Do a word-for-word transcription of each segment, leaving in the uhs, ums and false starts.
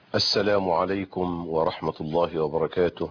السلام عليكم ورحمة الله وبركاته.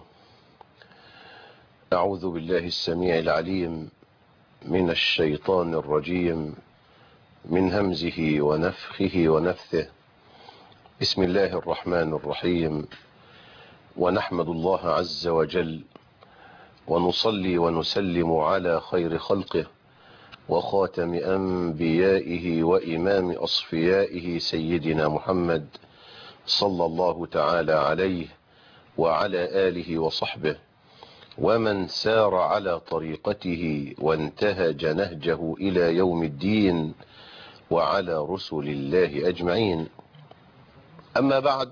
أعوذ بالله السميع العليم من الشيطان الرجيم من همزه ونفخه ونفثه. بسم الله الرحمن الرحيم. ونحمد الله عز وجل ونصلي ونسلم على خير خلقه وخاتم أنبيائه وإمام أصفيائه سيدنا محمد صلى الله تعالى عليه وعلى آله وصحبه ومن سار على طريقته وانتهج نهجه إلى يوم الدين وعلى رسل الله أجمعين. أما بعد،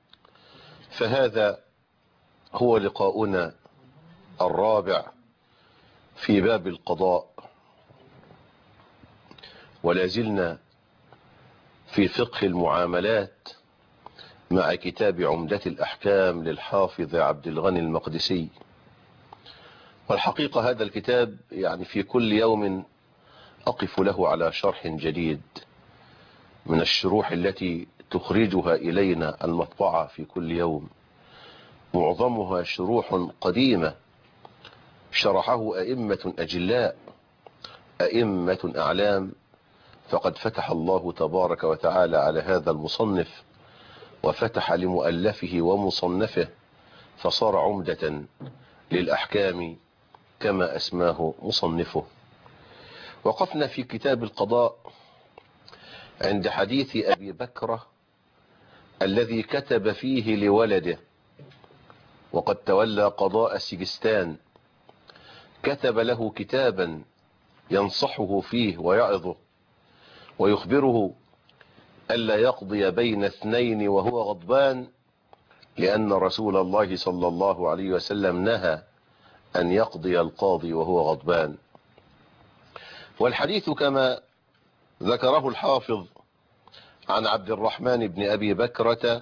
فهذا هو لقاؤنا الرابع في باب القضاء، ولا زلنا في فقه المعاملات مع كتاب عمدة الأحكام للحافظ عبد الغني المقدسي. والحقيقة هذا الكتاب يعني في كل يوم أقف له على شرح جديد من الشروح التي تخرجها إلينا المطبعة في كل يوم، معظمها شروح قديمة شرحه أئمة أجلاء، أئمة أعلام. فقد فتح الله تبارك وتعالى على هذا المصنف وفتح لمؤلفه ومصنفه، فصار عمدة للأحكام كما أسماه مصنفه. وقفنا في كتاب القضاء عند حديث أبي بكرة الذي كتب فيه لولده، وقد تولى قضاء سجستان، كتب له كتابا ينصحه فيه ويعظه ويخبره ألا يقضي بين اثنين وهو غضبان، لأن رسول الله صلى الله عليه وسلم نهى أن يقضي القاضي وهو غضبان. والحديث كما ذكره الحافظ عن عبد الرحمن بن أبي بكرة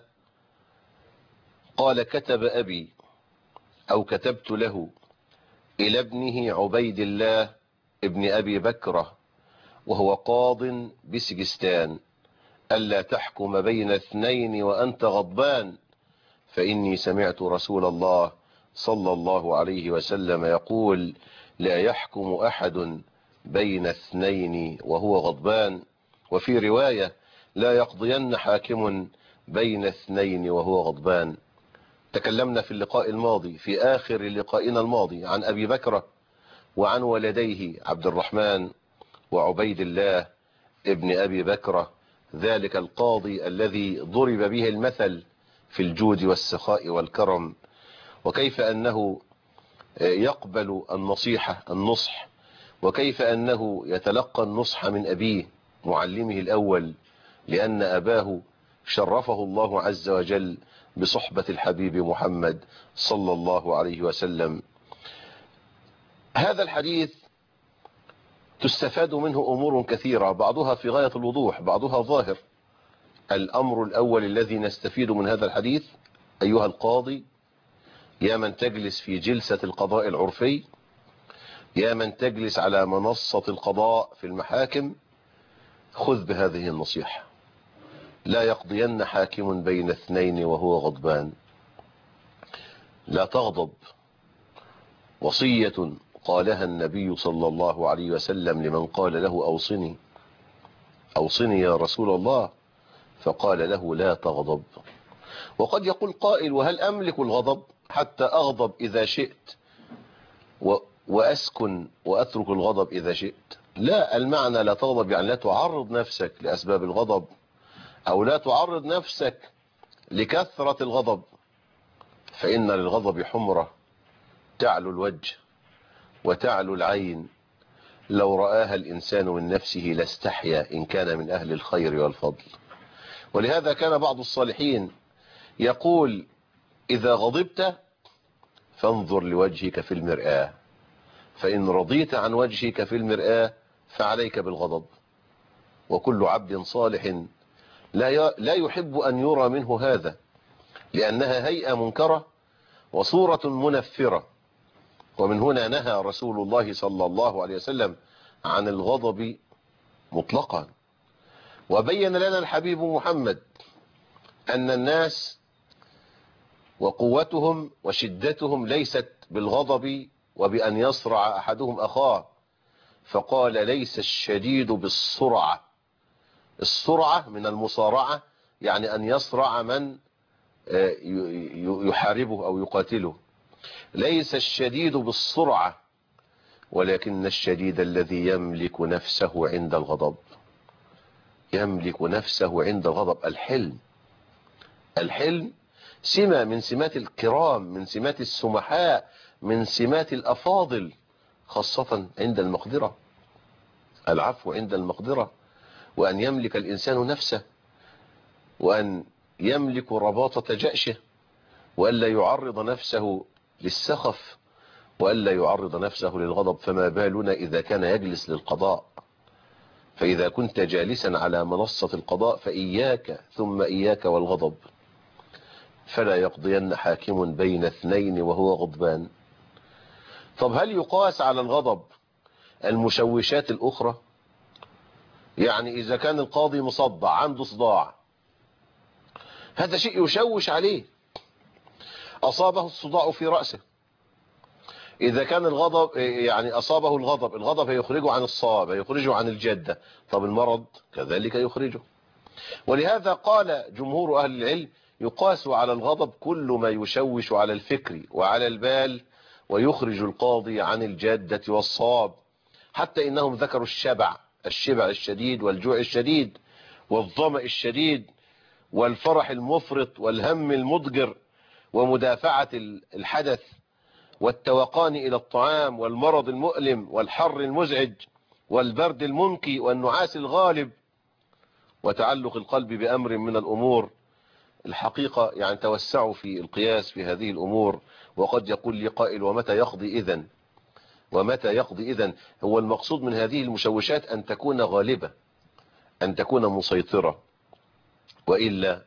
قال: كتب أبي أو كتبت له إلى ابنه عبيد الله ابن أبي بكرة وهو قاض بسجستان ألا تحكم بين اثنين وأنت غضبان، فإني سمعت رسول الله صلى الله عليه وسلم يقول: لا يحكم أحد بين اثنين وهو غضبان. وفي رواية: لا يقضين حاكم بين اثنين وهو غضبان. تكلمنا في اللقاء الماضي في آخر لقائنا الماضي عن أبي بكرة وعن ولديه عبد الرحمن وعبيد الله ابن أبي بكرة، ذلك القاضي الذي ضرب به المثل في الجود والسخاء والكرم، وكيف أنه يقبل النصيحة النصح، وكيف أنه يتلقى النصح من أبيه معلمه الأول، لأن أباه شرفه الله عز وجل بصحبة الحبيب محمد صلى الله عليه وسلم. هذا الحديث تستفاد منه أمور كثيرة، بعضها في غاية الوضوح، بعضها ظاهر. الأمر الأول الذي نستفيد من هذا الحديث: أيها القاضي، يا من تجلس في جلسة القضاء العرفي، يا من تجلس على منصة القضاء في المحاكم، خذ بهذه النصيحة: لا يقضين حاكم بين اثنين وهو غضبان. لا تغضب. وصية قالها النبي صلى الله عليه وسلم لمن قال له: أوصني أوصني يا رسول الله، فقال له: لا تغضب. وقد يقول قائل: وهل أملك الغضب حتى أغضب إذا شئت وأسكن وأترك الغضب إذا شئت؟ لا، المعنى لا تغضب يعني لا تعرض نفسك لأسباب الغضب، أو لا تعرض نفسك لكثرة الغضب، فإن للغضب حمرة تعلو الوجه وتعلو العين، لو رآها الإنسان من نفسه لاستحيا إن كان من أهل الخير والفضل. ولهذا كان بعض الصالحين يقول: إذا غضبت فانظر لوجهك في المرآة، فإن رضيت عن وجهك في المرآة فعليك بالغضب. وكل عبد صالح لا لا يحب أن يرى منه هذا، لأنها هيئة منكرة وصورة منفرة. ومن هنا نهى رسول الله صلى الله عليه وسلم عن الغضب مطلقا. وبين لنا الحبيب محمد أن الناس وقوتهم وشدتهم ليست بالغضب وبأن يصرع أحدهم أخاه، فقال ليس الشديد بالسرعة. السرعة من المصارعة، يعني أن يصرع من يحاربه أو يقاتله. ليس الشديد بالسرعة ولكن الشديد الذي يملك نفسه عند الغضب. يملك نفسه عند الغضب. الحلم. الحلم سمة من سمات الكرام، من سمات السمحاء، من سمات الأفاضل، خاصة عند المقدرة. العفو عند المقدرة، وأن يملك الإنسان نفسه، وأن يملك رباطة جأشه، وألا يعرض نفسه للسخف، وألا يعرض نفسه للغضب. فما بالنا إذا كان يجلس للقضاء؟ فإذا كنت جالسا على منصة القضاء فإياك ثم إياك والغضب. فلا يقضين حاكم بين اثنين وهو غضبان. طب هل يقاس على الغضب المشوشات الأخرى؟ يعني إذا كان القاضي مصدع، عنده صداع، هذا شيء يشوش عليه، أصابه الصداع في رأسه. إذا كان الغضب يعني أصابه الغضب، الغضب هيخرجه عن الصواب، هيخرجه عن الجدة. طب المرض كذلك يخرجه. ولهذا قال جمهور أهل العلم يقاس على الغضب كل ما يشوش على الفكر وعلى البال ويخرج القاضي عن الجادة والصواب. حتى إنهم ذكروا الشبع، الشبع الشديد والجوع الشديد والظمأ الشديد والفرح المفرط والهم المضجر ومدافعة الحدث والتوقان إلى الطعام والمرض المؤلم والحر المزعج والبرد المنكي والنعاس الغالب وتعلق القلب بأمر من الأمور. الحقيقة يعني توسعوا في القياس في هذه الأمور. وقد يقول لي قائل ومتى يقضي إذن؟ ومتى يقضي إذن؟ هو المقصود من هذه المشوشات أن تكون غالبة، أن تكون مسيطرة، وإلا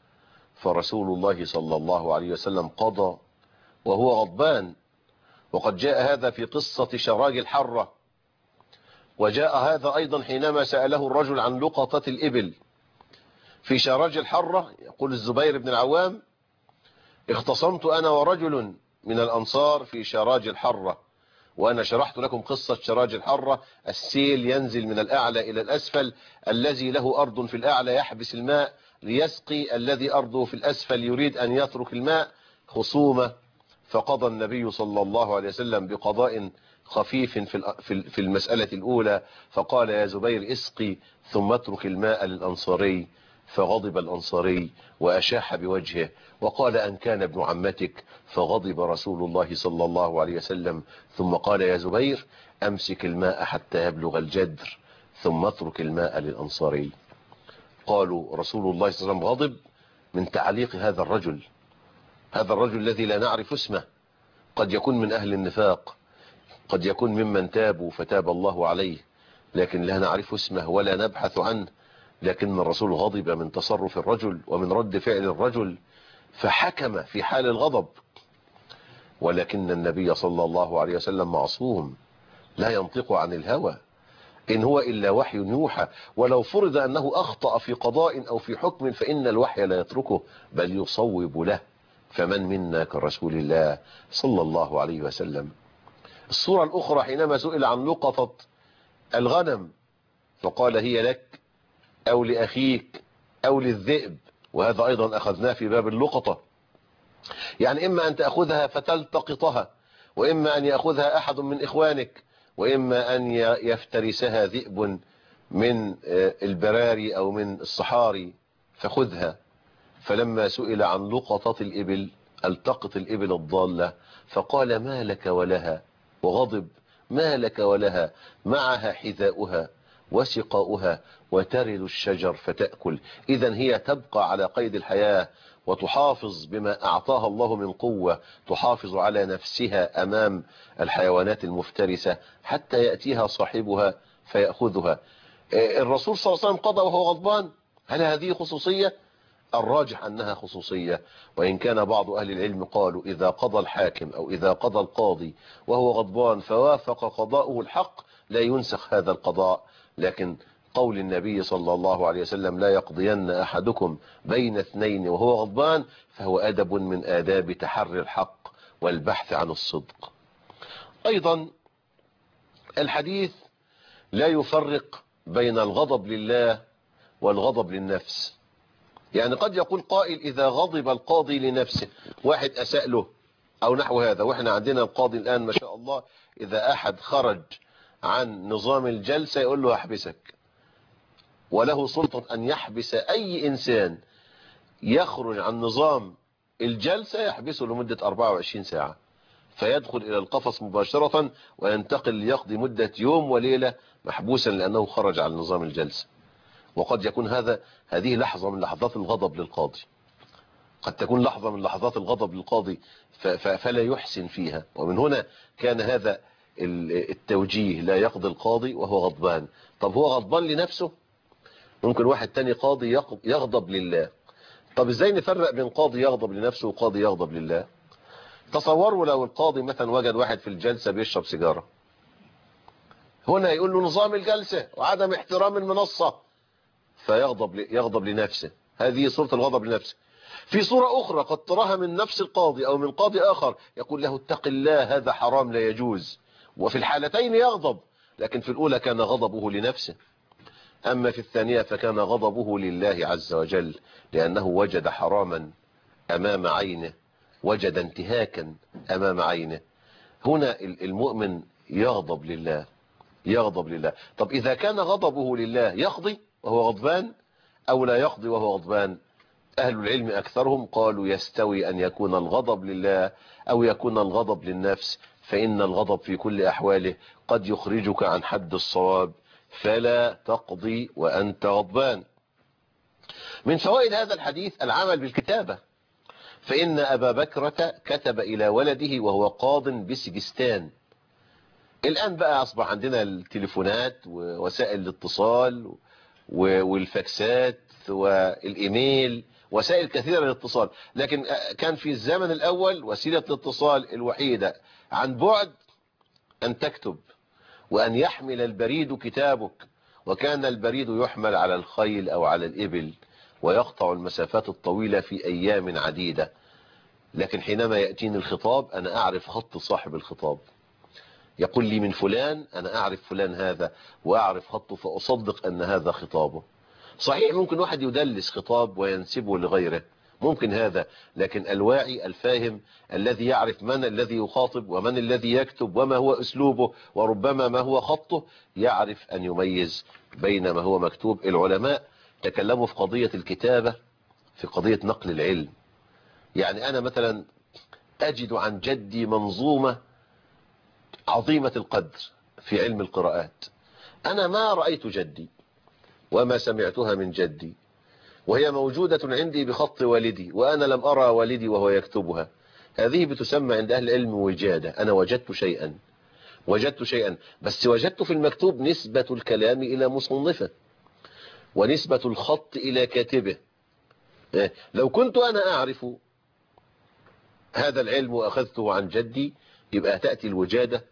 فرسول الله صلى الله عليه وسلم قضى وهو غضبان. وقد جاء هذا في قصة شراج الحرة، وجاء هذا أيضا حينما سأله الرجل عن لقطة الإبل في شراج الحرة. يقول الزبير بن العوام اختصمت أنا ورجل من الأنصار في شراج الحرة، وأنا شرحت لكم قصة شراج الحرة. السيل ينزل من الأعلى إلى الأسفل، الذي له أرض في الأعلى يحبس الماء ليسقي الذي أرضه في الأسفل يريد أن يترك الماء. خصومة. فقضى النبي صلى الله عليه وسلم بقضاء خفيف في المسألة الأولى، فقال يا زبير اسقي ثم اترك الماء للأنصاري. فغضب الأنصاري وأشاح بوجهه وقال أن كان ابن عمتك. فغضب رسول الله صلى الله عليه وسلم ثم قال يا زبير أمسك الماء حتى يبلغ الجدر ثم اترك الماء للأنصاري. قالوا رسول الله صلى الله عليه وسلم غضب من تعليق هذا الرجل، هذا الرجل الذي لا نعرف اسمه، قد يكون من أهل النفاق، قد يكون ممن تابوا فتاب الله عليه، لكن لا نعرف اسمه ولا نبحث عنه. لكن الرسول غضب من تصرف الرجل ومن رد فعل الرجل فحكم في حال الغضب. ولكن النبي صلى الله عليه وسلم معصوم لا ينطق عن الهوى، إن هو إلا وحي يوحى. ولو فرض أنه أخطأ في قضاء أو في حكم فإن الوحي لا يتركه بل يصوب له. فمن منا كرسول الله صلى الله عليه وسلم. الصورة الأخرى حينما سئل عن لقطة الغنم فقال هي لك أو لأخيك أو للذئب، وهذا أيضا أخذناه في باب اللقطة. يعني إما أن تأخذها فتلتقطها، وإما أن يأخذها أحد من إخوانك، وإما أن يفترسها ذئب من البراري أو من الصحاري فخذها. فلما سئل عن لقطة الإبل التقط الإبل الضالة فقال ما لك ولها، وغضب ما لك ولها، معها حذاؤها وسقاؤها وترد الشجر فتأكل. إذن هي تبقى على قيد الحياة وتحافظ بما أعطاها الله من قوة، تحافظ على نفسها أمام الحيوانات المفترسة حتى يأتيها صاحبها فيأخذها. الرسول صلى الله عليه وسلم قضى وهو غضبان، هل هذه خصوصية؟ الراجح أنها خصوصية، وإن كان بعض أهل العلم قالوا إذا قضى الحاكم أو إذا قضى القاضي وهو غضبان فوافق قضاؤه الحق لا ينسخ هذا القضاء، لكن قول النبي صلى الله عليه وسلم لا يقضين أحدكم بين اثنين وهو غضبان، فهو أدب من آداب تحري الحق والبحث عن الصدق. أيضا الحديث لا يفرق بين الغضب لله والغضب للنفس. يعني قد يقول قائل إذا غضب القاضي لنفسه، واحد أساء له أو نحو هذا، وإحنا عندنا القاضي الآن ما شاء الله إذا أحد خرج عن نظام الجلسة يقول له أحبسك، وله سلطة أن يحبس أي إنسان يخرج عن نظام الجلسة، يحبسه لمدة أربعة وعشرين ساعة، فيدخل إلى القفص مباشرة وينتقل ليقضي مدة يوم وليلة محبوسا لأنه خرج عن نظام الجلسة. وقد يكون هذا هذه لحظة من لحظات الغضب للقاضي، قد تكون لحظة من لحظات الغضب للقاضي فلا يحسن فيها. ومن هنا كان هذا التوجيه لا يقضي القاضي وهو غضبان. طب هو غضبان لنفسه؟ ممكن واحد تاني قاضي يغضب لله. طب ازاي نفرق بين قاضي يغضب لنفسه وقاضي يغضب لله؟ تصوروا لو القاضي مثلا وجد واحد في الجلسة بيشرب سيجارة، هنا يقول له نظام الجلسة وعدم احترام المنصة، فيغضب يغضب لنفسه. هذه صورة الغضب لنفسه. في صورة أخرى قد تراها من نفس القاضي أو من قاضي آخر، يقول له اتق الله هذا حرام لا يجوز، وفي الحالتين يغضب، لكن في الأولى كان غضبه لنفسه، أما في الثانية فكان غضبه لله عز وجل، لأنه وجد حراما أمام عينه، وجد انتهاكا أمام عينه. هنا المؤمن يغضب لله، يغضب لله. طب إذا كان غضبه لله يقضي وهو غضبان أو لا يقضي وهو غضبان؟ أهل العلم أكثرهم قالوا يستوي أن يكون الغضب لله أو يكون الغضب للنفس، فإن الغضب في كل أحواله قد يخرجك عن حد الصواب، فلا تقضي وأنت غضبان. من فوائد هذا الحديث العمل بالكتابة، فإن أبا بكرة كتب إلى ولده وهو قاض بسجستان. الآن بقى أصبح عندنا التليفونات ووسائل الاتصال والفاكسات والإيميل، وسائل كثيرة للاتصال، لكن كان في الزمن الأول وسيلة الاتصال الوحيدة عن بعد أن تكتب، وأن يحمل البريد كتابك، وكان البريد يحمل على الخيل أو على الإبل ويقطع المسافات الطويلة في أيام عديدة. لكن حينما يأتيني الخطاب أنا أعرف خط صاحب الخطاب، يقول لي من فلان، أنا أعرف فلان هذا وأعرف خطه فأصدق أن هذا خطابه. صحيح ممكن واحد يدلس خطاب وينسبه لغيره، ممكن هذا، لكن الواعي الفاهم الذي يعرف من الذي يخاطب ومن الذي يكتب وما هو أسلوبه وربما ما هو خطه، يعرف أن يميز بين ما هو مكتوب. العلماء تكلموا في قضية الكتابة، في قضية نقل العلم. يعني أنا مثلا أجد عن جدي منظومة عظيمة القدر في علم القراءات، أنا ما رأيت جدي وما سمعتها من جدي، وهي موجودة عندي بخط والدي، وأنا لم أرى والدي وهو يكتبها. هذه بتسمى عند أهل العلم وجادة. أنا وجدت شيئا، وجدت شيئا، بس وجدت في المكتوب نسبة الكلام إلى مصنفه ونسبة الخط إلى كاتبه. لو كنت أنا أعرف هذا العلم وأخذته عن جدي يبقى تأتي الوجادة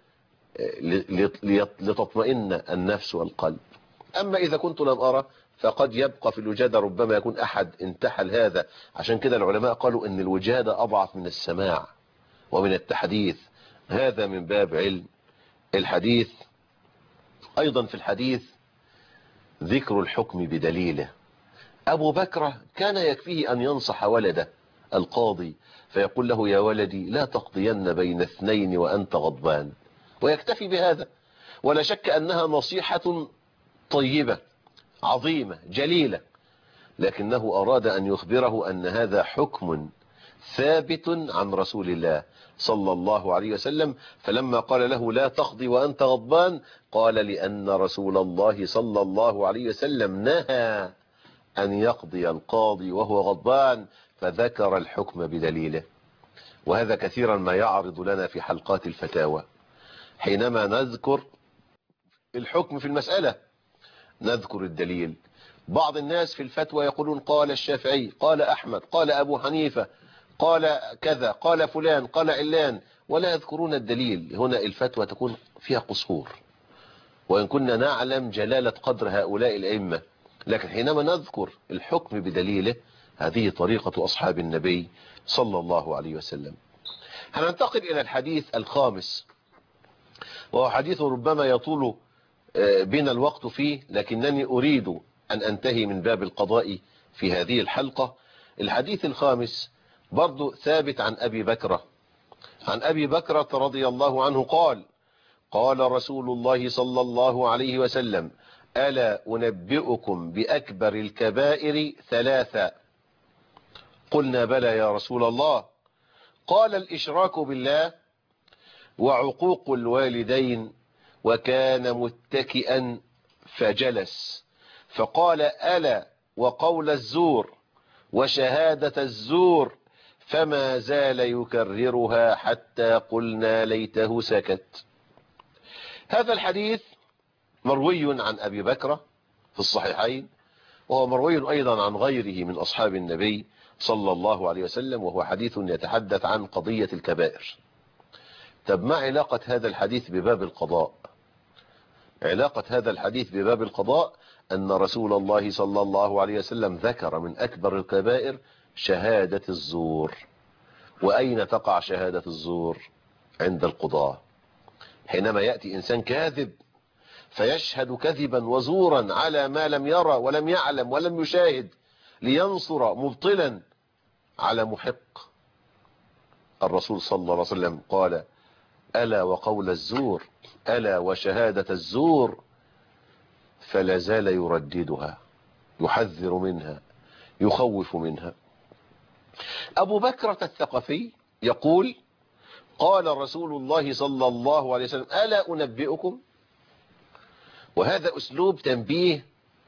لتطمئن النفس والقلب. أما إذا كنت لم أرى فقد يبقى في الوجادة، ربما يكون أحد انتحل هذا. عشان كده العلماء قالوا إن الوجادة أضعف من السماع ومن التحديث، هذا من باب علم الحديث. أيضا في الحديث ذكر الحكم بدليله. أبو بكر كان يكفيه أن ينصح ولده القاضي فيقول له يا ولدي لا تقضين بين اثنين وأنت غضبان، ويكتفي بهذا. ولا شك أنها نصيحة طيبة عظيمة جليلة، لكنه أراد أن يخبره أن هذا حكم ثابت عن رسول الله صلى الله عليه وسلم. فلما قال له لا تقضي وأنت غضبان، قال لأن رسول الله صلى الله عليه وسلم نهى أن يقضي القاضي وهو غضبان، فذكر الحكم بدليله. وهذا كثيرا ما يعرض لنا في حلقات الفتاوى، حينما نذكر الحكم في المسألة نذكر الدليل. بعض الناس في الفتوى يقولون قال الشافعي، قال أحمد، قال أبو حنيفة، قال كذا، قال فلان، قال علان، ولا يذكرون الدليل. هنا الفتوى تكون فيها قصور، وإن كنا نعلم جلالة قدر هؤلاء الأئمة، لكن حينما نذكر الحكم بدليله هذه طريقة أصحاب النبي صلى الله عليه وسلم. هننتقل إلى الحديث الخامس، وهو حديث ربما يطول بنا الوقت فيه، لكنني أريد أن أنتهي من باب القضاء في هذه الحلقة. الحديث الخامس برضو ثابت عن أبي بكرة، عن أبي بكرة رضي الله عنه قال: قال رسول الله صلى الله عليه وسلم: ألا أنبئكم بأكبر الكبائر ثلاثة؟ قلنا: بلى يا رسول الله. قال: الإشراك بالله، وعقوق الوالدين، وكان متكئا فجلس، فقال: ألا وقول الزور، وشهادة الزور، فما زال يكررها حتى قلنا ليته سكت. هذا الحديث مروي عن أبي بكرة في الصحيحين، وهو مروي أيضا عن غيره من أصحاب النبي صلى الله عليه وسلم، وهو حديث يتحدث عن قضية الكبائر. طب ما علاقة هذا الحديث بباب القضاء؟ علاقة هذا الحديث بباب القضاء أن رسول الله صلى الله عليه وسلم ذكر من أكبر الكبائر شهادة الزور. وأين تقع شهادة الزور؟ عند القضاة. حينما يأتي إنسان كاذب فيشهد كذبا وزورا على ما لم يرى ولم يعلم ولم يشاهد لينصر مبطلا على محق. الرسول صلى الله عليه وسلم قال: ألا وقول الزور، ألا وشهادة الزور، فلا زال يرددها، يحذر منها، يخوف منها. أبو بكرة الثقفي يقول: قال رسول الله صلى الله عليه وسلم: ألا أنبئكم؟ وهذا أسلوب تنبيه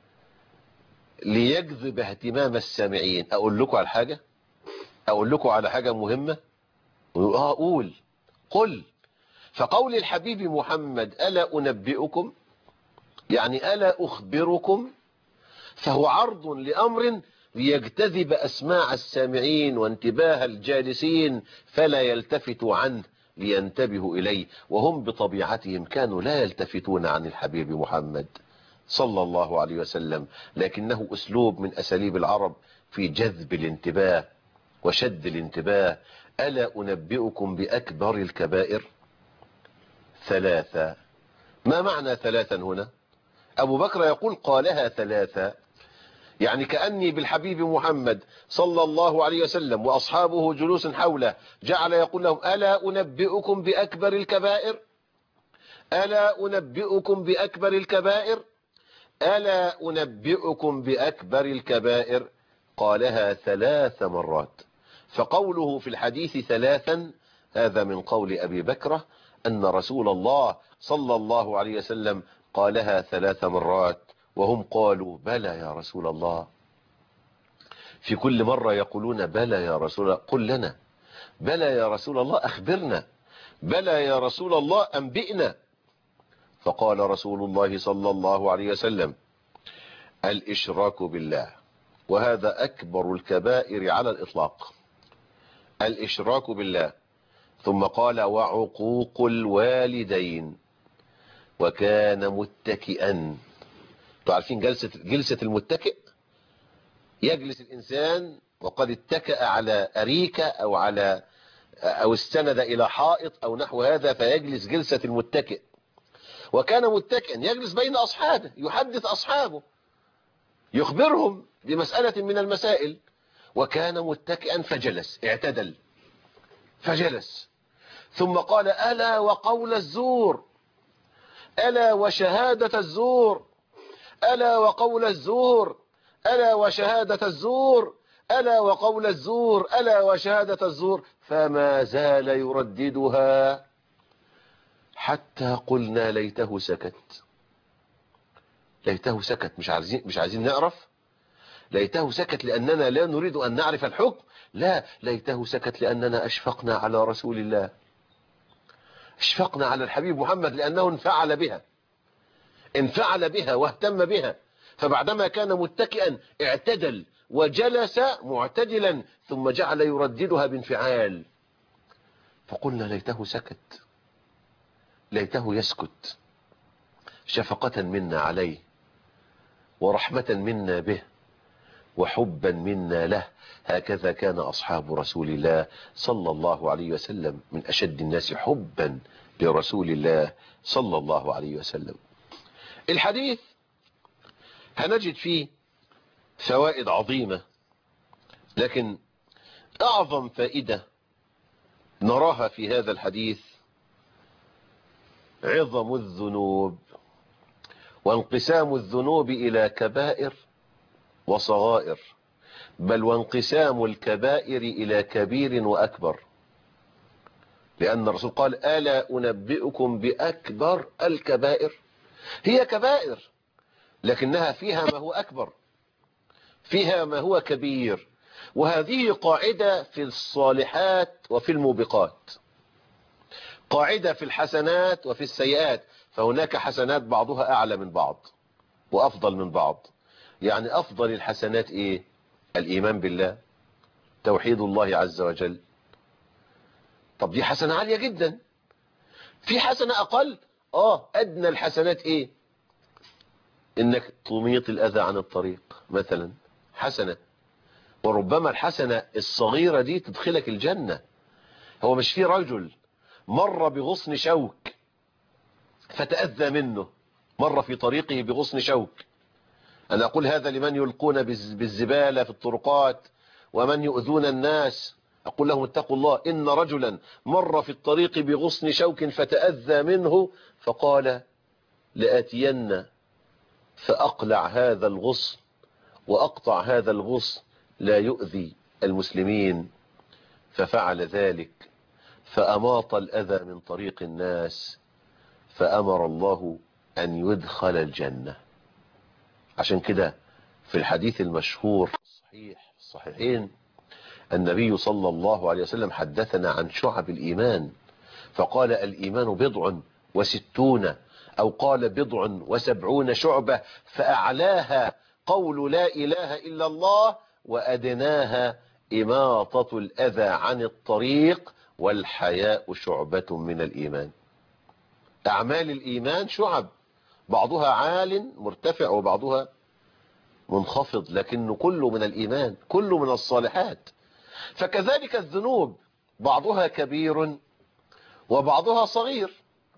ليجذب اهتمام السامعين. أقول لكم على حاجة، أقول لكم على حاجة مهمة. آه أقول قل. فقول الحبيب محمد: ألا أنبئكم، يعني ألا أخبركم، فهو عرض لأمر ليجتذب أسماع السامعين وانتباه الجالسين فلا يلتفتوا عنه لينتبهوا إليه، وهم بطبيعتهم كانوا لا يلتفتون عن الحبيب محمد صلى الله عليه وسلم، لكنه أسلوب من أساليب العرب في جذب الانتباه وشد الانتباه. ألا أنبئكم بأكبر الكبائر ثلاثة. ما معنى ثلاثا هنا؟ أبو بكر يقول قالها ثلاثة، يعني كأني بالحبيب محمد صلى الله عليه وسلم وأصحابه جلوس حوله جعل يقول لهم: ألا أنبئكم بأكبر الكبائر، ألا أنبئكم بأكبر الكبائر، ألا أنبئكم بأكبر الكبائر. قالها ثلاث مرات. فقوله في الحديث ثلاثا هذا من قول أبي بكرة أن رسول الله صلى الله عليه وسلم قالها ثلاث مرات، وهم قالوا: بلى يا رسول الله. في كل مرة يقولون: بلى يا رسول الله، قل لنا، بلى يا رسول الله أخبرنا، بلى يا رسول الله أنبئنا. فقال رسول الله صلى الله عليه وسلم: الإشراك بالله، وهذا أكبر الكبائر على الإطلاق، الإشراك بالله. ثم قال: وعقوق الوالدين، وكان متكئا. تعرفين جلسة جلسة المتكئ؟ يجلس الإنسان وقد اتكأ على أريكة أو على أو استند إلى حائط أو نحو هذا، فيجلس جلسة المتكئ. وكان متكئا يجلس بين أصحابه، يحدث أصحابه، يخبرهم بمسألة من المسائل. وكان متكئا فجلس، اعتدل فجلس. ثم قال: ألا وقول الزور، ألا وشهادة الزور، ألا وقول الزور، ألا وشهادة الزور، ألا وقول الزور، ألا وشهادة الزور، فما زال يرددها حتى قلنا ليته سكت. ليته سكت، مش عايزين مش عايزين نعرف. ليته سكت لأننا لا نريد أن نعرف الحكم، لا، ليته سكت لأننا أشفقنا على رسول الله، اشفقنا على الحبيب محمد، لأنه انفعل بها انفعل بها واهتم بها. فبعدما كان متكئا اعتدل وجلس معتدلا، ثم جعل يرددها بانفعال. فقلنا ليته سكت، ليته يسكت. شفقة منا عليه ورحمة منا به وحبا منا له. هكذا كان أصحاب رسول الله صلى الله عليه وسلم، من أشد الناس حبا لرسول الله صلى الله عليه وسلم. الحديث هنجد فيه فوائد عظيمة، لكن أعظم فائدة نراها في هذا الحديث عظم الذنوب وانقسام الذنوب إلى كبائر وصغائر، بل وانقسام الكبائر إلى كبير وأكبر، لأن الرسول قال: ألا أنبئكم بأكبر الكبائر؟ هي كبائر لكنها فيها ما هو أكبر، فيها ما هو كبير. وهذه قاعدة في الصالحات وفي الموبقات، قاعدة في الحسنات وفي السيئات. فهناك حسنات بعضها أعلى من بعض وأفضل من بعض. يعني أفضل الحسنات إيه؟ الإيمان بالله، توحيد الله عز وجل. طب دي حسنة عالية جدا. في حسنة أقل، آه أدنى الحسنات إيه؟ إنك تميط الأذى عن الطريق مثلا، حسنة. وربما الحسنة الصغيرة دي تدخلك الجنة. هو مش في رجل مر بغصن شوك فتأذى منه، مر في طريقه بغصن شوك. أنا أقول هذا لمن يلقون بالزبالة في الطرقات ومن يؤذون الناس، أقول لهم: اتقوا الله. إن رجلا مر في الطريق بغصن شوك فتأذى منه، فقال: لآتين فأقلع هذا الغصن وأقطع هذا الغصن لا يؤذي المسلمين. ففعل ذلك فأماط الأذى من طريق الناس، فأمر الله أن يدخل الجنة. عشان كده في الحديث المشهور الصحيح الصحيحين النبي صلى الله عليه وسلم حدثنا عن شعب الإيمان، فقال: الإيمان بضع وستون، أو قال بضع وسبعون شعبة، فأعلاها قول لا إله إلا الله، وأدناها إماطة الأذى عن الطريق، والحياء شعبة من الإيمان. أعمال الإيمان شعب، بعضها عال مرتفع وبعضها منخفض، لكنه كله من الإيمان، كله من الصالحات. فكذلك الذنوب بعضها كبير وبعضها صغير.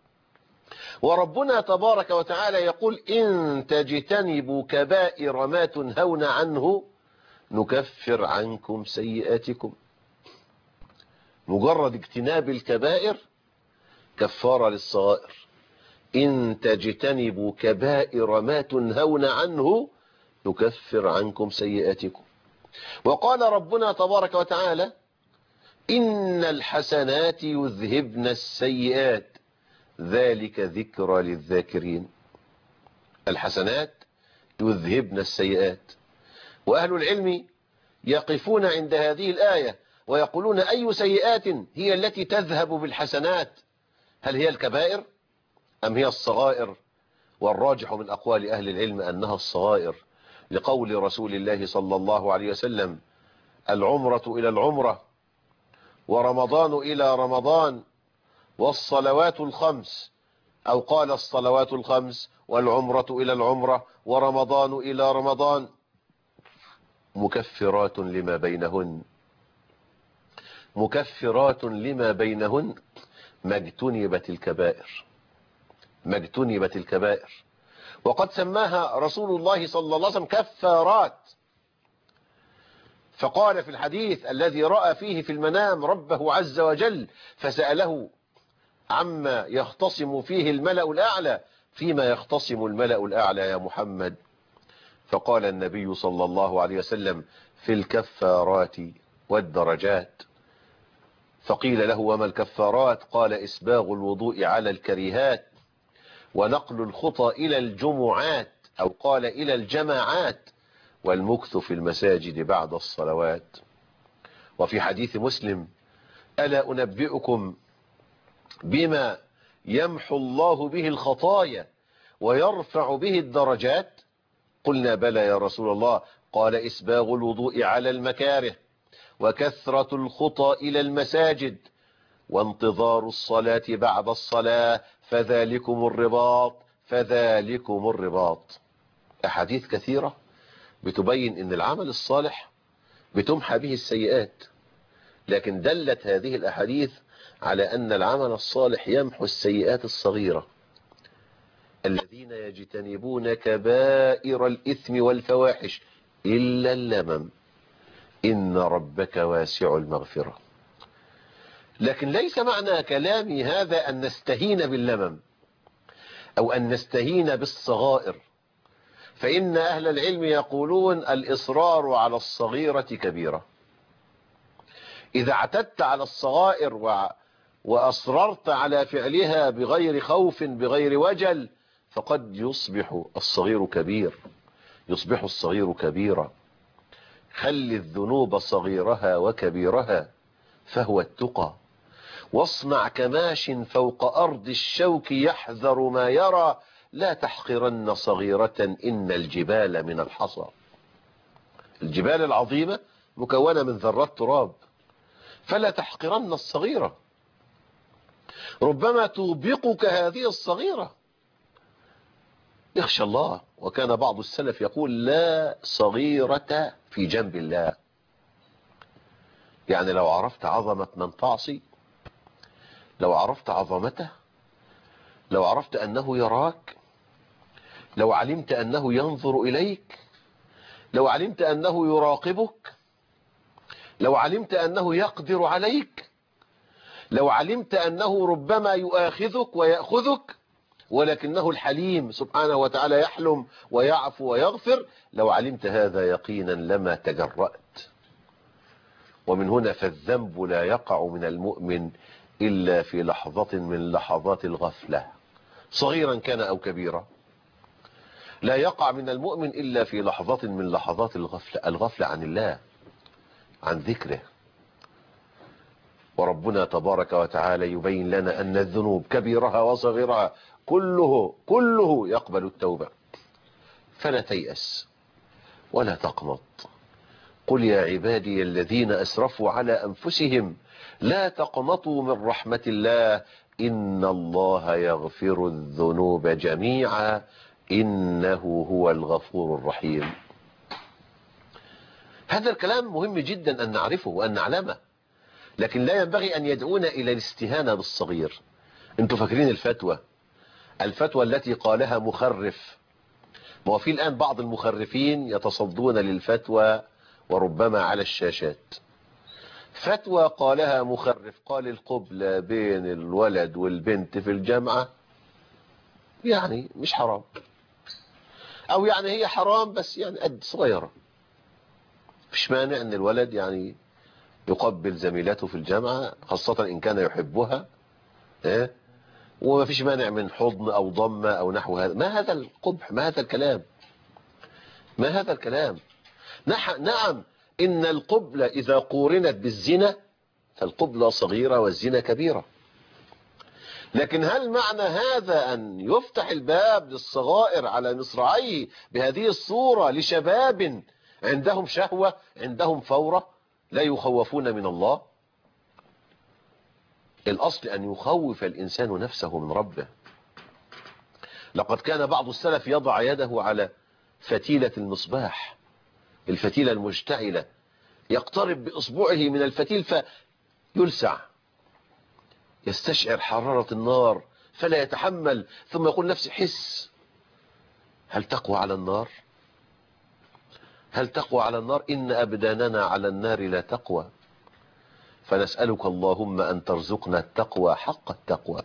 وربنا تبارك وتعالى يقول: إن تجتنبوا كبائر ما تنهون عنه نكفر عنكم سيئاتكم. مجرد اجتناب الكبائر كفارة للصغائر. إن تجتنبوا كبائر ما تنهون عنه نكفر عنكم سيئاتكم. وقال ربنا تبارك وتعالى: إن الحسنات يذهبن السيئات ذلك ذكرى للذاكرين. الحسنات يذهبن السيئات. وأهل العلم يقفون عند هذه الآية ويقولون: أي سيئات هي التي تذهب بالحسنات؟ هل هي الكبائر أم هي الصغائر؟ والراجح من أقوال أهل العلم أنها الصغائر، لقول رسول الله صلى الله عليه وسلم: العمرة إلى العمرة، ورمضان إلى رمضان، والصلوات الخمس، أو قال الصلوات الخمس والعمرة إلى العمرة ورمضان إلى رمضان مكفرات لما بينهن. مكفرات لما بينهن ما اجتنبت الكبائر، ما اجتنبت الكبائر. وقد سماها رسول الله صلى الله عليه وسلم كفارات. فقال في الحديث الذي رأى فيه في المنام ربه عز وجل فسأله عما يختصم فيه الملأ الأعلى: فيما يختصم الملأ الأعلى يا محمد؟ فقال النبي صلى الله عليه وسلم: في الكفارات والدرجات. فقيل له: وما الكفارات؟ قال: إسباغ الوضوء على الكريهات، ونقل الخطى إلى الجمعات، أو قال إلى الجماعات، والمكث في المساجد بعد الصلوات. وفي حديث مسلم: ألا أنبئكم بما يمحو الله به الخطايا ويرفع به الدرجات؟ قلنا: بلى يا رسول الله. قال: إسباغ الوضوء على المكاره، وكثرة الخطى إلى المساجد، وانتظار الصلاة بعد الصلاة، فذلكم الرباط، فذلكم الرباط. أحاديث كثيرة بتبين أن العمل الصالح بتمحى به السيئات، لكن دلت هذه الأحاديث على أن العمل الصالح يمحو السيئات الصغيرة. الذين يجتنبون كبائر الإثم والفواحش إلا اللمم إن ربك واسع المغفرة. لكن ليس معنى كلامي هذا أن نستهين باللمم أو أن نستهين بالصغائر، فإن أهل العلم يقولون الإصرار على الصغيرة كبيرة. إذا اعتدت على الصغائر و... وأصررت على فعلها بغير خوف بغير وجل، فقد يصبح الصغير كبير، يصبح الصغير كبيرا. خل الذنوب صغيرها وكبيرها فهو التقى، واصنع كماش فوق أرض الشوك يحذر ما يرى، لا تحقرن صغيرة إن الجبال من الحصى. الجبال العظيمة مكونة من ذرات تراب، فلا تحقرن الصغيرة، ربما توبقك هذه الصغيرة. يخشى الله. وكان بعض السلف يقول لا صغيرة في جنب الله. يعني لو عرفت عظمة من تعصي، لو عرفت عظمته، لو عرفت أنه يراك، لو علمت أنه ينظر إليك، لو علمت أنه يراقبك، لو علمت أنه يقدر عليك، لو علمت أنه ربما يؤاخذك ويأخذك ولكنه الحليم سبحانه وتعالى يحلم ويعفو ويغفر، لو علمت هذا يقينا لما تجرأت. ومن هنا فالذنب لا يقع من المؤمن إلا في لحظة من لحظات الغفلة، صغيرا كان أو كبيرا. لا يقع من المؤمن إلا في لحظة من لحظات الغفلة، الغفلة عن الله، عن ذكره. وربنا تبارك وتعالى يبين لنا أن الذنوب كبيرها وصغيرها كله كله يقبل التوبة. فلا تيأس ولا تقنط. قل يا عبادي الذين أسرفوا على أنفسهم لا تقنطوا من رحمة الله إن الله يغفر الذنوب جميعا إنه هو الغفور الرحيم. هذا الكلام مهم جدا أن نعرفه وأن نعلمه، لكن لا ينبغي أن يدعونا إلى الاستهانة بالصغير. انتوا فاكرين الفتوى الفتوى التي قالها مخرف؟ ما هو في الآن بعض المخرفين يتصدون للفتوى وربما على الشاشات. فتوى قالها مخرف، قال القبلة بين الولد والبنت في الجامعة يعني مش حرام، أو يعني هي حرام بس يعني قد صغيرة. مش مانع أن الولد يعني يقبل زميلته في الجامعة خاصة إن كان يحبها، إيه؟ وما فيش مانع من حضن أو ضمة أو نحو هذا. ما هذا القبح؟ ما هذا الكلام؟ ما هذا الكلام؟ نعم إن القبلة إذا قورنت بالزنا فالقبلة صغيرة والزنا كبيرة، لكن هل معنى هذا أن يفتح الباب للصغائر على مصراعيه بهذه الصورة لشباب عندهم شهوة عندهم فورة لا يخوفون من الله؟ الأصل أن يخوف الإنسان نفسه من ربه. لقد كان بعض السلف يضع يده على فتيلة المصباح، الفتيلة المشتعلة، يقترب بإصبعه من الفتيل فيلسع، يستشعر حرارة النار فلا يتحمل، ثم يقول نفسي حس، هل تقوى على النار؟ هل تقوى على النار؟ إن أبداننا على النار لا تقوى. فنسألك اللهم أن ترزقنا التقوى حق التقوى.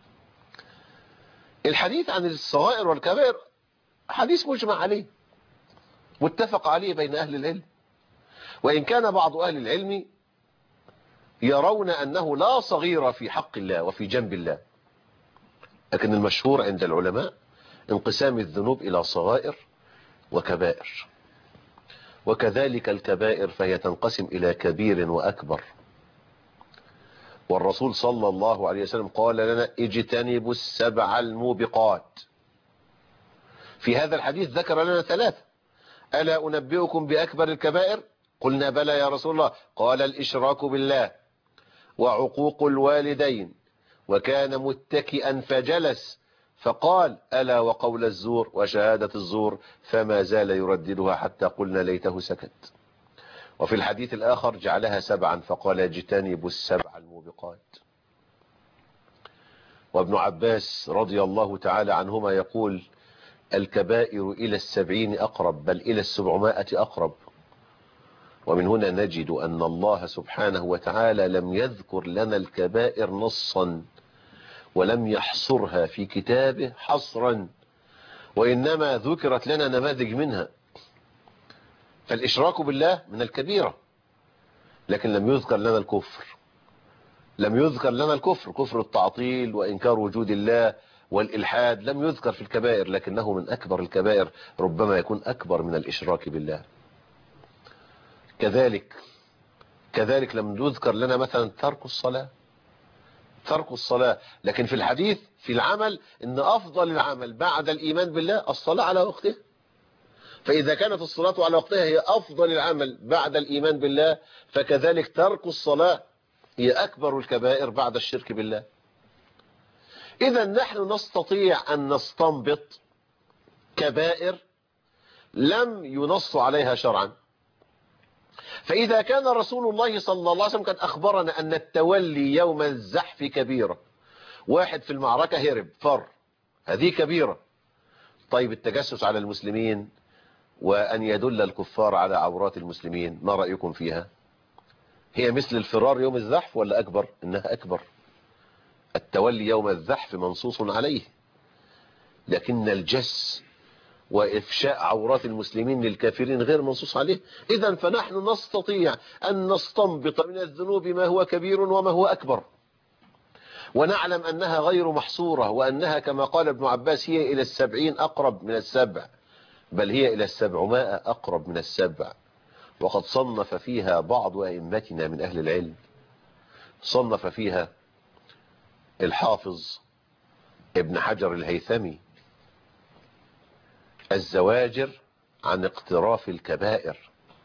الحديث عن الصغائر والكبائر حديث مجمع عليه متفق عليه بين أهل العلم، وإن كان بعض أهل العلم يرون أنه لا صغير في حق الله وفي جنب الله، لكن المشهور عند العلماء انقسام الذنوب إلى صغائر وكبائر، وكذلك الكبائر فهي تنقسم إلى كبير وأكبر. والرسول صلى الله عليه وسلم قال لنا اجتنبوا السبع الموبقات. في هذا الحديث ذكر لنا ثلاثة: ألا أنبئكم بأكبر الكبائر؟ قلنا بلى يا رسول الله. قال الإشراك بالله وعقوق الوالدين، وكان متكئا فجلس فقال ألا وقول الزور وشهادة الزور، فما زال يرددها حتى قلنا ليته سكت. وفي الحديث الآخر جعلها سبعا فقال اجتنبوا السبع الموبقات. وابن عباس رضي الله تعالى عنهما يقول الكبائر إلى السبعين أقرب، بل إلى السبعمائة أقرب. ومن هنا نجد أن الله سبحانه وتعالى لم يذكر لنا الكبائر نصا، ولم يحصرها في كتابه حصرا، وإنما ذكرت لنا نماذج منها. فالإشراك بالله من الكبيرة، لكن لم يذكر لنا الكفر. لم يذكر لنا الكفر، كفر التعطيل وإنكار وجود الله والإلحاد لم يذكر في الكبائر، لكنه من أكبر الكبائر، ربما يكون أكبر من الإشراك بالله. كذلك كذلك لم يذكر لنا مثلا ترك الصلاة، ترك الصلاة، لكن في الحديث في العمل إن أفضل العمل بعد الإيمان بالله الصلاة على وقتها. فإذا كانت الصلاة على وقتها هي أفضل العمل بعد الإيمان بالله، فكذلك ترك الصلاة هي أكبر الكبائر بعد الشرك بالله. إذا نحن نستطيع أن نستنبط كبائر لم ينص عليها شرعا. فإذا كان رسول الله صلى الله عليه وسلم قد أخبرنا أن التولي يوم الزحف كبيرة، واحد في المعركة هرب فر، هذه كبيرة. طيب التجسس على المسلمين وأن يدل الكفار على عورات المسلمين، ما رأيكم فيها؟ هي مثل الفرار يوم الزحف ولا أكبر؟ إنها أكبر. التولي يوم الزحف منصوص عليه، لكن الجس وإفشاء عورات المسلمين للكافرين غير منصوص عليه. إذن فنحن نستطيع أن نستنبط من الذنوب ما هو كبير وما هو أكبر، ونعلم أنها غير محصورة، وأنها كما قال ابن عباس هي إلى السبعين أقرب من السبع، بل هي إلى السبعمائة أقرب من السبع. وقد صنف فيها بعض أئمتنا من أهل العلم، صنف فيها الحافظ ابن حجر الهيثمي الزواجر عن اقتراف الكبائر،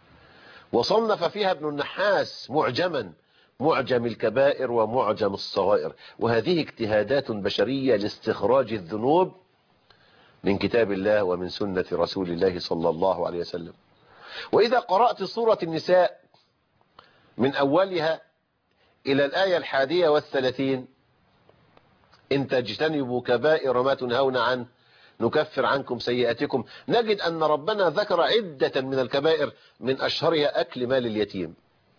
وصنف فيها ابن النحاس معجما، معجم الكبائر ومعجم الصغائر. وهذه اجتهادات بشرية لاستخراج الذنوب من كتاب الله ومن سنة رسول الله صلى الله عليه وسلم. وإذا قرأت سورة النساء من أولها إلى الآية الحادية والثلاثين، إن تجتنبوا كبائر ما تنهون عنه نكفر عنكم سيئاتكم، نجد أن ربنا ذكر عدة من الكبائر، من أشهرها أكل مال اليتيم.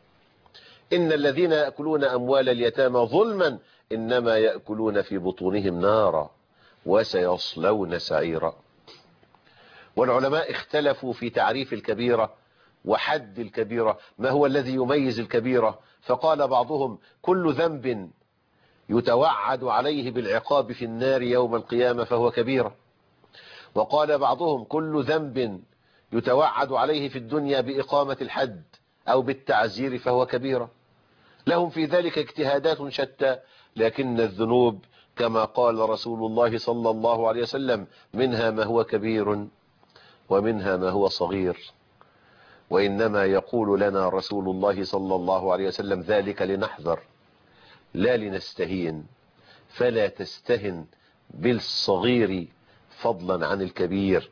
إن الذين يأكلون أموال اليتامى ظلما إنما يأكلون في بطونهم نارا وسيصلون سعيرا. والعلماء اختلفوا في تعريف الكبيرة وحد الكبيرة، ما هو الذي يميز الكبيرة؟ فقال بعضهم كل ذنب يتوعد عليه بالعقاب في النار يوم القيامة فهو كبيرة. وقال بعضهم كل ذنب يتوعد عليه في الدنيا بإقامة الحد أو بالتعزير فهو كبيرة. لهم في ذلك اجتهادات شتى، لكن الذنوب كما قال رسول الله صلى الله عليه وسلم منها ما هو كبير ومنها ما هو صغير. وإنما يقول لنا رسول الله صلى الله عليه وسلم ذلك لنحذر لا لنستهين، فلا تستهن بالصغير فضلا عن الكبير.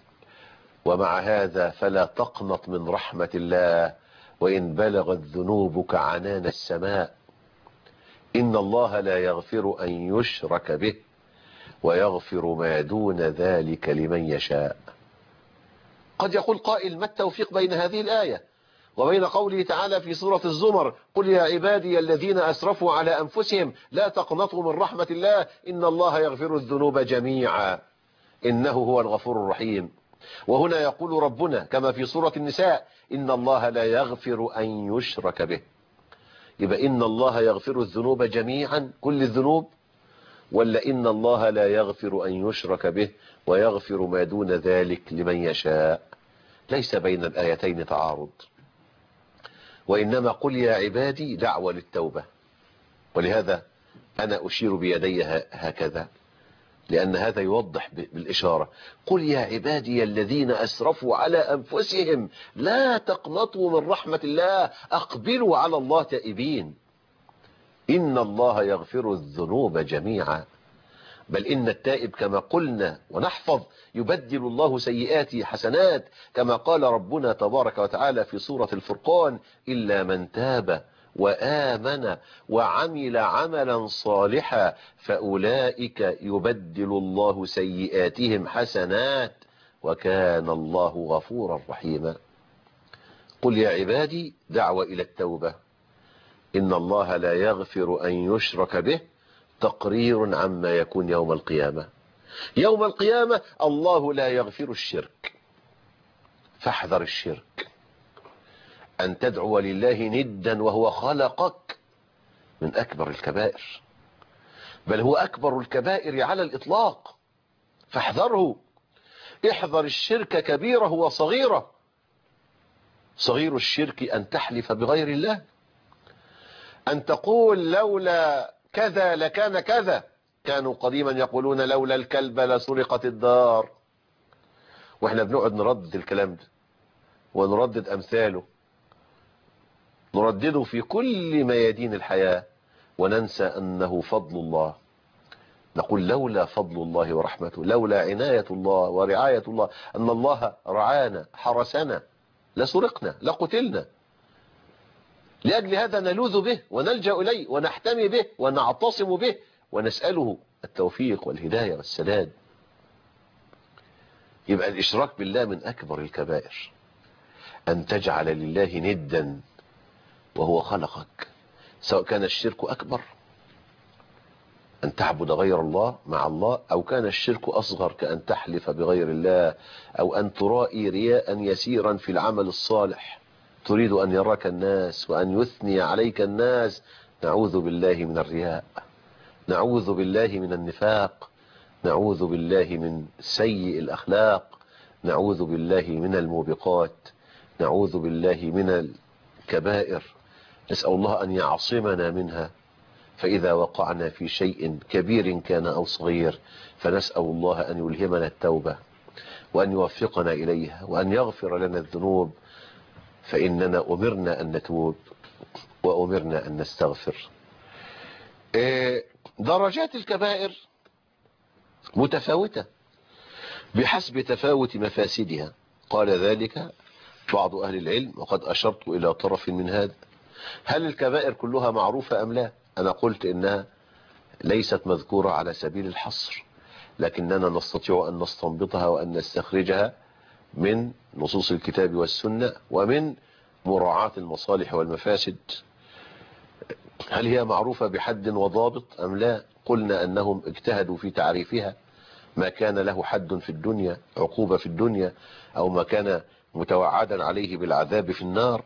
ومع هذا فلا تقنط من رحمة الله وإن بلغت ذنوبك عنان السماء. إن الله لا يغفر أن يشرك به ويغفر ما دون ذلك لمن يشاء. قد يقول قائل ما التوفيق بين هذه الآية وبين قوله تعالى في سورة الزمر قل يا عبادي الذين أسرفوا على أنفسهم لا تقنطوا من رحمة الله إن الله يغفر الذنوب جميعا إنه هو الغفور الرحيم. وهنا يقول ربنا كما في سورة النساء إن الله لا يغفر أن يشرك به. يبقى إن الله يغفر الذنوب جميعا كل الذنوب، ولا إن الله لا يغفر أن يشرك به ويغفر ما دون ذلك لمن يشاء؟ ليس بين الآيتين تعارض، وإنما قل يا عبادي دعوة للتوبة. ولهذا أنا أشير بيدي هكذا، لأن هذا يوضح بالإشارة. قل يا عبادي الذين أسرفوا على أنفسهم لا تقنطوا من رحمة الله أقبلوا على الله تائبين إن الله يغفر الذنوب جميعا. بل إن التائب كما قلنا ونحفظ يبدل الله سيئاته حسنات، كما قال ربنا تبارك وتعالى في سورة الفرقان: إلا من تاب وآمن وعمل عملا صالحا فأولئك يبدل الله سيئاتهم حسنات وكان الله غفورا رحيما. قل يا عبادي، دعوة إلى التوبة، إن الله لا يغفر أن يشرك به، تقرير عما يكون يوم القيامة. يوم القيامة الله لا يغفر الشرك، فاحذر الشرك. أن تدعو لله ندا وهو خلقك من أكبر الكبائر، بل هو أكبر الكبائر على الإطلاق، فاحذره. احذر الشرك كبيره وصغيره. صغير الشرك أن تحلف بغير الله، أن تقول لولا كذا لكان كذا. كانوا قديما يقولون لولا الكلب لسرقت الدار، واحنا بنقعد نردد الكلام ده ونردد أمثاله، نردده في كل ميادين الحياة وننسى أنه فضل الله. نقول لولا فضل الله ورحمته، لولا عناية الله ورعاية الله، أن الله رعانا حرسنا لسرقنا لقتلنا. لأجل هذا نلوذ به ونلجأ إليه ونحتمي به ونعتصم به ونسأله التوفيق والهداية والسداد. يبقى الإشراك بالله من أكبر الكبائر، أن تجعل لله ندا وهو خلقك، سواء كان الشرك أكبر أن تعبد غير الله مع الله، أو كان الشرك أصغر كأن تحلف بغير الله، أو أن ترائي رياء يسيرا في العمل الصالح، تريد أن يراك الناس وأن يثني عليك الناس. نعوذ بالله من الرياء، نعوذ بالله من النفاق، نعوذ بالله من سيء الأخلاق، نعوذ بالله من الموبقات، نعوذ بالله من الكبائر. نسأل الله أن يعصمنا منها، فإذا وقعنا في شيء كبير كان أو صغير فنسأل الله أن يلهمنا التوبة وأن يوفقنا إليها وأن يغفر لنا الذنوب، فإننا أمرنا أن نتوب وأمرنا أن نستغفر. درجات الكبائر متفاوتة بحسب تفاوت مفاسدها، قال ذلك بعض أهل العلم وقد أشرت إلى طرف من هذا. هل الكبائر كلها معروفة أم لا؟ أنا قلت إنها ليست مذكورة على سبيل الحصر، لكننا نستطيع أن نستنبطها وأن نستخرجها من نصوص الكتاب والسنة ومن مراعاة المصالح والمفاسد. هل هي معروفة بحد وضابط أم لا؟ قلنا أنهم اجتهدوا في تعريفها، ما كان له حد في الدنيا عقوبة في الدنيا، أو ما كان متوعدا عليه بالعذاب في النار.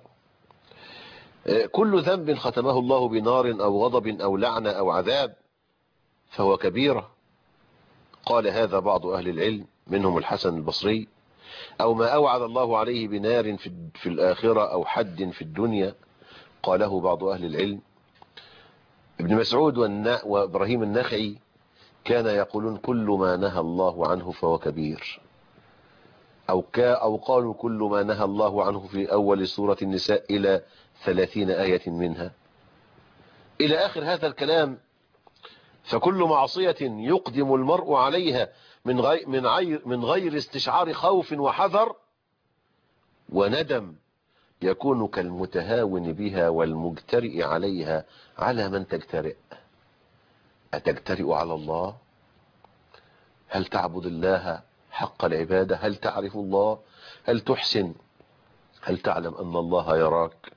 كل ذنب ختمه الله بنار أو غضب أو لعنة أو عذاب فهو كبيرة، قال هذا بعض أهل العلم منهم الحسن البصري. أو ما أوعد الله عليه بنار في الآخرة أو حد في الدنيا، قاله بعض أهل العلم. ابن مسعود وإبراهيم النخعي كان يقولون كل ما نهى الله عنه فهو كبير، أو, أو قالوا كل ما نهى الله عنه في أول سورة النساء إلى ثلاثين آية منها إلى آخر هذا الكلام. فكل معصية يقدم المرء عليها من غير, من غير, من غير استشعار خوف وحذر وندم يكون كالمتهاون بها والمجترئ عليها. على من تجترئ؟ أتجترئ على الله؟ هل تعبد الله حق العبادة؟ هل تعرف الله؟ هل تحسن؟ هل تعلم أن الله يراك؟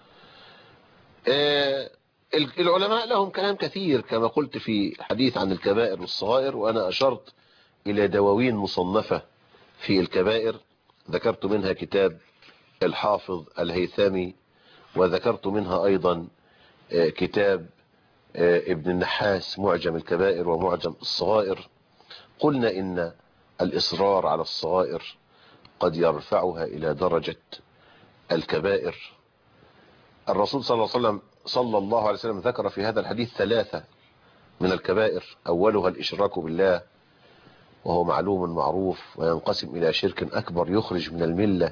آه العلماء لهم كلام كثير كما قلت في حديث عن الكبائر والصغائر، وأنا أشرت إلى دواوين مصنفة في الكبائر، ذكرت منها كتاب الحافظ الهيثمي، وذكرت منها أيضا آه كتاب آه ابن النحاس معجم الكبائر ومعجم الصغائر. قلنا إن الإصرار على الصغائر قد يرفعها إلى درجة الكبائر. الرسول صلى الله عليه وسلم صلى الله عليه وسلم ذكر في هذا الحديث ثلاثة من الكبائر، أولها الإشراك بالله وهو معلوم معروف، وينقسم إلى شرك أكبر يخرج من الملة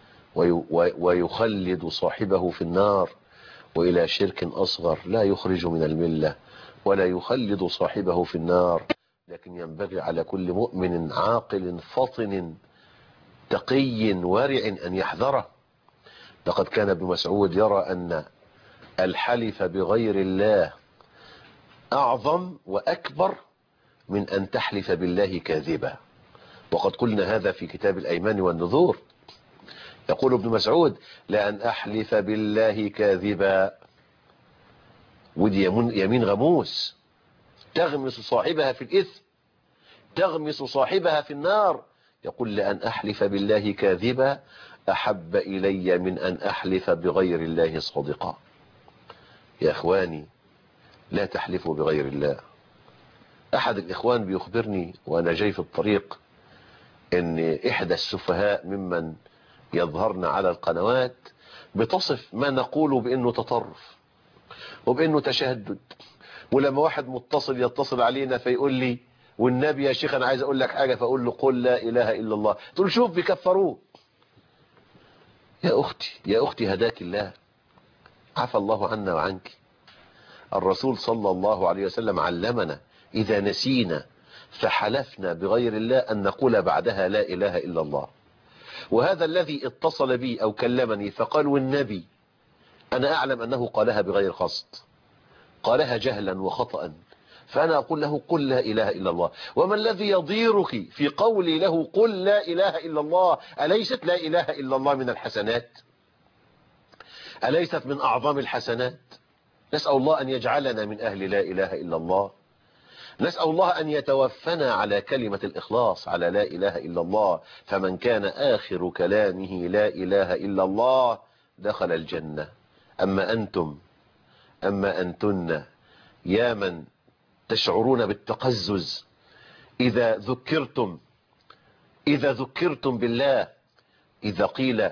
ويخلد صاحبه في النار، وإلى شرك أصغر لا يخرج من الملة ولا يخلد صاحبه في النار لكن ينبغي على كل مؤمن عاقل فطن تقي ورع أن يحذره. لقد كان ابن مسعود يرى أن الحلف بغير الله أعظم وأكبر من أن تحلف بالله كاذبا، وقد قلنا هذا في كتاب الأيمان والنذور. يقول ابن مسعود: لأن أحلف بالله كاذبا، ودي يمين غموس تغمس صاحبها في الإثم، تغمس صاحبها في النار. يقول: لأن أحلف بالله كاذبا أحب إلي من أن أحلف بغير الله صادقا. يا إخواني، لا تحلفوا بغير الله. أحد الإخوان بيخبرني وأنا جاي في الطريق أن إحدى السفهاء ممن يظهرن على القنوات بتصف ما نقوله بأنه تطرف وبأنه تشدد، ولما واحد متصل يتصل علينا فيقول لي: والنبي يا شيخ أنا عايز أقول لك حاجة، فأقول له: قل لا إله إلا الله. تقول: شوف بيكفروه. يا أختي يا أختي هداك الله، عفى الله عنا وعنك. الرسول صلى الله عليه وسلم علمنا إذا نسينا فحلفنا بغير الله أن نقول بعدها لا إله إلا الله. وهذا الذي اتصل بي أو كلمني فقال: والنبي، أنا أعلم أنه قالها بغير قصد، قالها جهلا وخطأ، فأنا أقول له: قل لا إله إلا الله. وما الذي يضيرك في قولي له قل لا إله إلا الله؟ أليست لا إله إلا الله من الحسنات؟ أليست من أعظم الحسنات؟ نسأل الله أن يجعلنا من أهل لا إله إلا الله. نسأل الله أن يتوفنا على كلمة الإخلاص، على لا إله إلا الله. فمن كان آخر كلامه لا إله إلا الله دخل الجنة. أما أنتم أما أنتن يا من تشعرون بالتقزز إذا ذكرتم إذا ذكرتم بالله، إذا قيل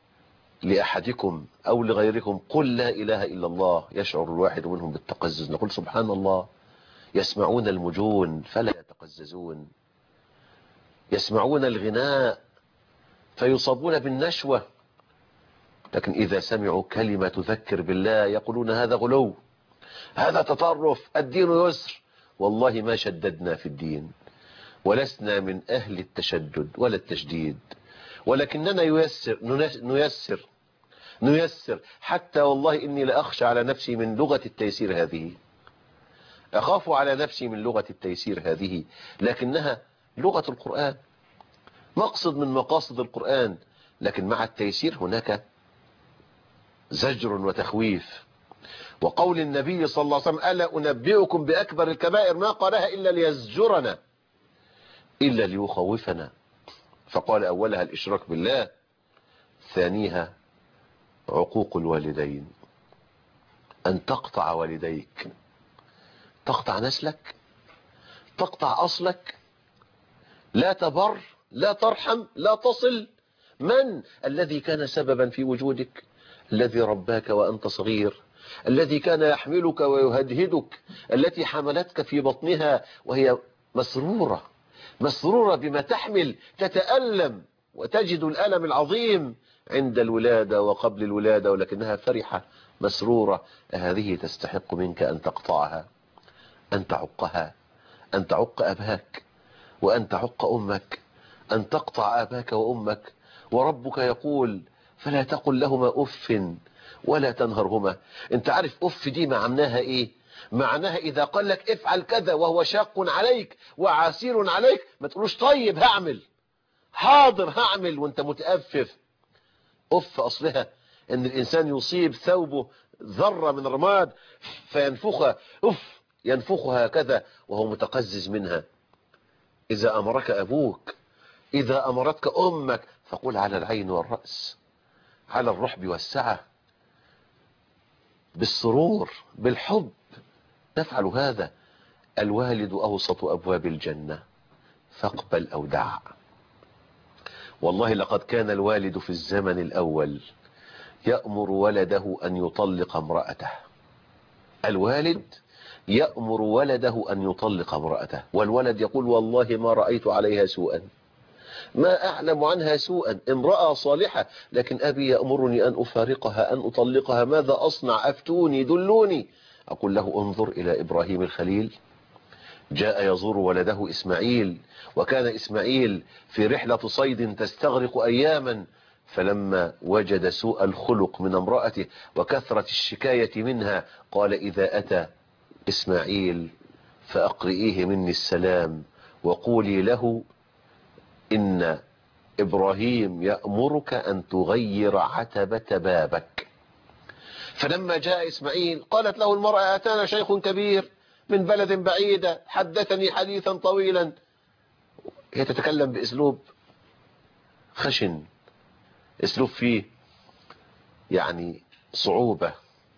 لأحدكم أو لغيركم قل لا إله إلا الله، يشعر الواحد منهم بالتقزز. نقول: سبحان الله، يسمعون المجون فلا يتقززون، يسمعون الغناء فيصابون بالنشوة، لكن إذا سمعوا كلمة تذكر بالله يقولون: هذا غلو، هذا تطرف، الدين يسر. والله ما شددنا في الدين، ولسنا من أهل التشدد ولا التشديد، ولكننا ييسر نيسر نيسر حتى والله إني لأخشى على نفسي من لغة التيسير هذه، أخاف على نفسي من لغة التيسير هذه، لكنها لغة القرآن، مقصد من مقاصد القرآن. لكن مع التيسير هناك زجر وتخويف. وقول النبي صلى الله عليه وسلم: ألا أنبئكم بأكبر الكبائر؟ ما قالها إلا ليزجرنا، إلا ليخوفنا. فقال: أولها الإشراك بالله، ثانيها عقوق الوالدين، أن تقطع والديك، تقطع نسلك، تقطع أصلك، لا تبر، لا ترحم، لا تصل. من الذي كان سببا في وجودك؟ الذي رباك وأنت صغير، الذي كان يحملك ويهدهدك، التي حملتك في بطنها وهي مسرورة مسرورة بما تحمل، تتألم وتجد الألم العظيم عند الولادة وقبل الولادة، ولكنها فرحة مسرورة. هذه تستحق منك أن تقطعها، أن تعقها، أن تعق أباك وأن تعق أمك، أن تقطع أباك وأمك. وربك يقول: فلا تقل لهما أف ولا تنهرهما. انت عارف أف دي معناها إيه؟ معناها إذا قال لك افعل كذا وهو شاق عليك وعسير عليك، ما تقولوش طيب هعمل، حاضر هعمل وانت متأفف. أف أصلها ان الإنسان يصيب ثوبه ذرة من رماد فينفخها، أف، ينفخها هكذا وهو متقزز منها. إذا أمرك أبوك، إذا أمرتك أمك، فقل على العين والرأس، على الرحب والسعة، بالسرور بالحب نفعل هذا. الوالد أوسط أبواب الجنة، فاقبل أو دع. والله لقد كان الوالد في الزمن الأول يأمر ولده أن يطلق امرأته، الوالد يأمر ولده أن يطلق امرأته، والولد يقول: والله ما رأيت عليها سوءا، ما أعلم عنها سوءا، امرأة صالحة، لكن أبي يأمرني أن أفارقها، أن أطلقها، ماذا أصنع؟ أفتوني دلوني. أقول له: انظر إلى إبراهيم الخليل، جاء يزور ولده إسماعيل، وكان إسماعيل في رحلة صيد تستغرق أياما، فلما وجد سوء الخلق من امرأته وكثرة الشكاية منها قال إذا أتى إسماعيل فأقرئيه مني السلام وقولي له إن إبراهيم يأمرك أن تغير عتبة بابك. فلما جاء إسماعيل قالت له المرأة أتانا شيخ كبير من بلد بعيدة حدثني حديثا طويلا. هي تتكلم بأسلوب خشن، أسلوب فيه يعني صعوبة،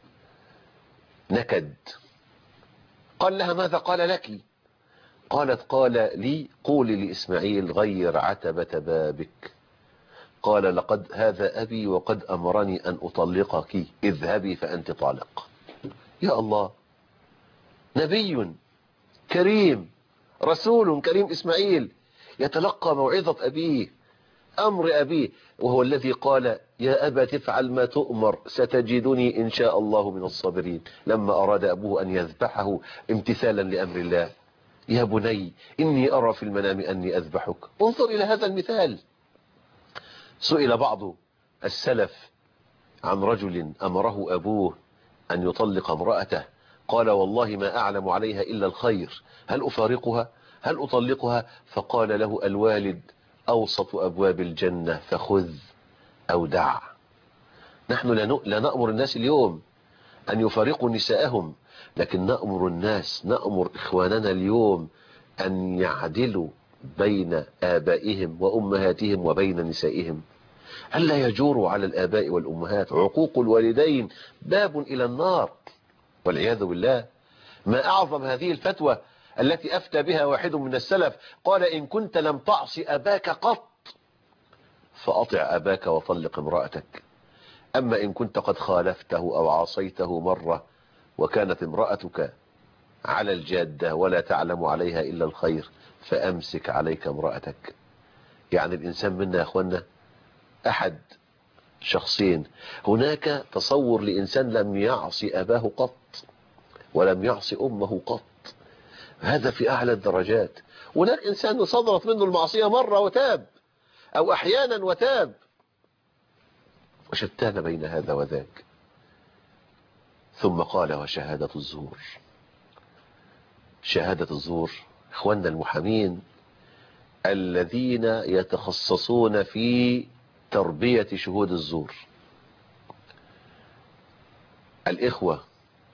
نكد. قال لها ماذا قال لك؟ قالت قال لي قولي لإسماعيل غير عتبة بابك. قال لقد هذا أبي وقد أمرني أن أطلقك، اذهبي فأنت طالق. يا الله، نبي كريم رسول كريم إسماعيل يتلقى موعظة أبيه، أمر أبيه، وهو الذي قال يا أبا تفعل ما تؤمر ستجدني إن شاء الله من الصابرين، لما أراد أبوه أن يذبحه امتثالا لأمر الله. يا بني إني أرى في المنام أني أذبحك. انظر إلى هذا المثال. سئل بعض السلف عن رجل أمره أبوه أن يطلق امرأته، قال والله ما أعلم عليها إلا الخير، هل أفارقها هل أطلقها؟ فقال له الوالد أوسط أبواب الجنة فخذ أو دع. نحن لا نأمر الناس اليوم أن يفارقوا نساءهم، لكن نأمر الناس نأمر إخواننا اليوم أن يعدلوا بين آبائهم وأمهاتهم وبين نسائهم، ألا يجوروا على الآباء والأمهات. عقوق الوالدين باب إلى النار والعياذ بالله. ما أعظم هذه الفتوى التي أفتى بها واحد من السلف، قال إن كنت لم تعص أباك قط فأطع أباك وطلق امرأتك، أما إن كنت قد خالفته أو عصيته مرة وكانت امرأتك على الجادة ولا تعلم عليها إلا الخير فأمسك عليك امرأتك. يعني الإنسان منا يا أخوانا أحد شخصين، هناك تصور لإنسان لم يعصي أباه قط ولم يعصي أمه قط، هذا في أعلى الدرجات. هناك إنسان صدرت منه المعصية مرة وتاب أو أحيانا وتاب، وشتان بين هذا وذاك. ثم قال وشهادة الزور. شهادة الزور إخواننا المحامين الذين يتخصصون في تربية شهود الزور، الإخوة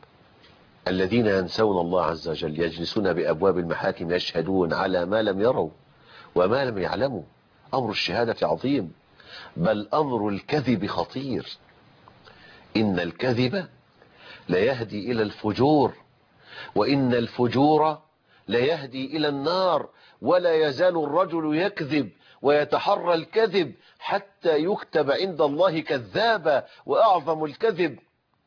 الذين ينسون الله عز وجل يجلسون بأبواب المحاكم يشهدون على ما لم يروا وما لم يعلموا. أمر الشهادة عظيم، بل أمر الكذب خطير. إن الكذب ليهدي إلى الفجور، وإن الفجور ليهدي إلى النار، ولا يزال الرجل يكذب ويتحرى الكذب حتى يكتب عند الله كذابا. وأعظم الكذب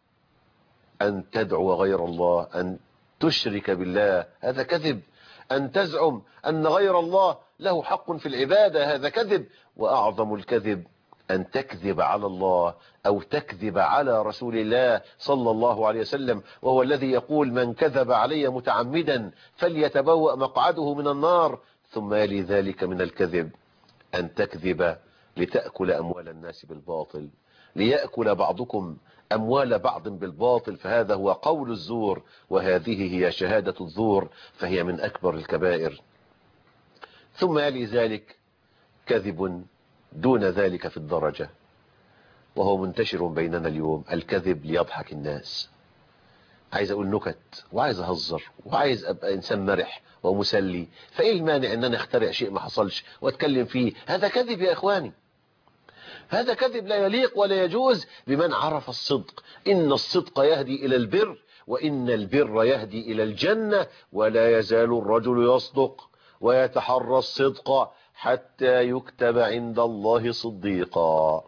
أن تدعو غير الله، أن تشرك بالله، هذا كذب. أن تزعم أن غير الله له حق في العبادة، هذا كذب. وأعظم الكذب أن تكذب على الله أو تكذب على رسول الله صلى الله عليه وسلم، وهو الذي يقول من كذب علي متعمدا فليتبوأ مقعده من النار. ثم يلي ذلك من الكذب أن تكذب لتأكل أموال الناس بالباطل، ليأكل بعضكم أموال بعض بالباطل، فهذا هو قول الزور، وهذه هي شهادة الزور، فهي من أكبر الكبائر. ثم يلي ذلك كذب دون ذلك في الدرجة، وهو منتشر بيننا اليوم، الكذب ليضحك الناس. عايز أقول نكت وعايز أهزر وعايز أبقى إنسان مرح ومسلي، فإيه المانع أن أنا أخترع شيء ما حصلش وأتكلم فيه؟ هذا كذب يا إخواني، هذا كذب لا يليق ولا يجوز بمن عرف الصدق. إن الصدق يهدي إلى البر، وإن البر يهدي إلى الجنة، ولا يزال الرجل يصدق ويتحرى الصدق حتى يكتب عند الله صديقا.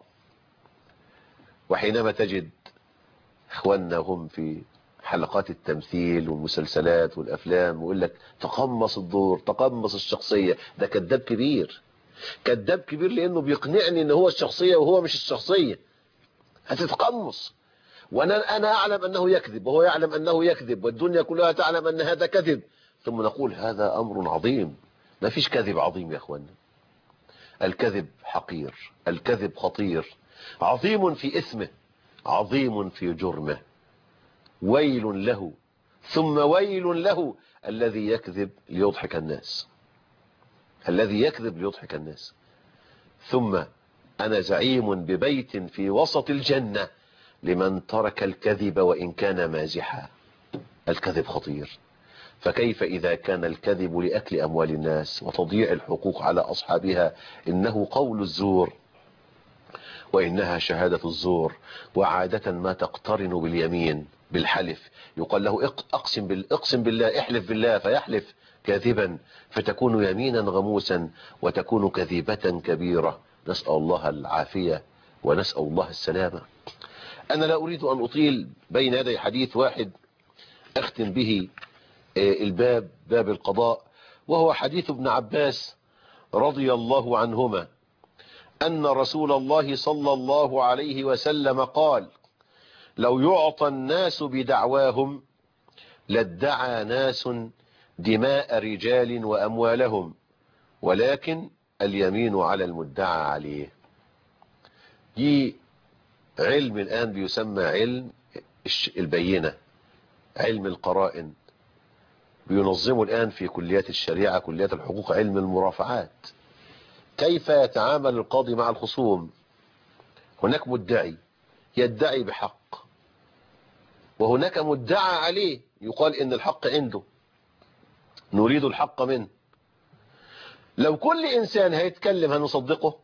وحينما تجد اخواننا هم في حلقات التمثيل والمسلسلات والافلام ويقول لك تقمص الدور، تقمص الشخصية، ده كذاب كبير، كذاب كبير، لانه بيقنعني ان هو الشخصية وهو مش الشخصية. هتتقمص، وانا انا اعلم انه يكذب وهو يعلم انه يكذب، والدنيا كلها تعلم ان هذا كذب، ثم نقول هذا أمر عظيم. ما فيش كذب عظيم يا أخوانا. الكذب حقير، الكذب خطير، عظيم في إثمه، عظيم في جرمه. ويل له ثم ويل له الذي يكذب ليضحك الناس، الذي يكذب ليضحك الناس. ثم أنا زعيم ببيت في وسط الجنة لمن ترك الكذب وإن كان مازحا. الكذب خطير. فكيف إذا كان الكذب لأكل أموال الناس وتضييع الحقوق على أصحابها؟ إنه قول الزور وإنها شهادة الزور، وعادة ما تقترن باليمين بالحلف. يقال له اقسم, بال... اقسم بالله، احلف بالله، فيحلف كاذبا فتكون يمينا غموسا وتكون كذيبة كبيرة. نسأل الله العافية ونسأل الله السلامة. أنا لا أريد أن أطيل بين يدي حديث واحد أختم به الباب، باب القضاء، وهو حديث ابن عباس رضي الله عنهما أن رسول الله صلى الله عليه وسلم قال: لو يعطى الناس بدعواهم لادعى ناس دماء رجال وأموالهم، ولكن اليمين على المدعى عليه. دي علم الآن بيسمى علم البينة، علم القرائن، بينظمه الآن في كليات الشريعة، كليات الحقوق، علم المرافعات. كيف يتعامل القاضي مع الخصوم؟ هناك مدعي يدعي بحق، وهناك مدعى عليه يقال إن الحق عنده، نريد الحق منه. لو كل إنسان هيتكلم هنصدقه؟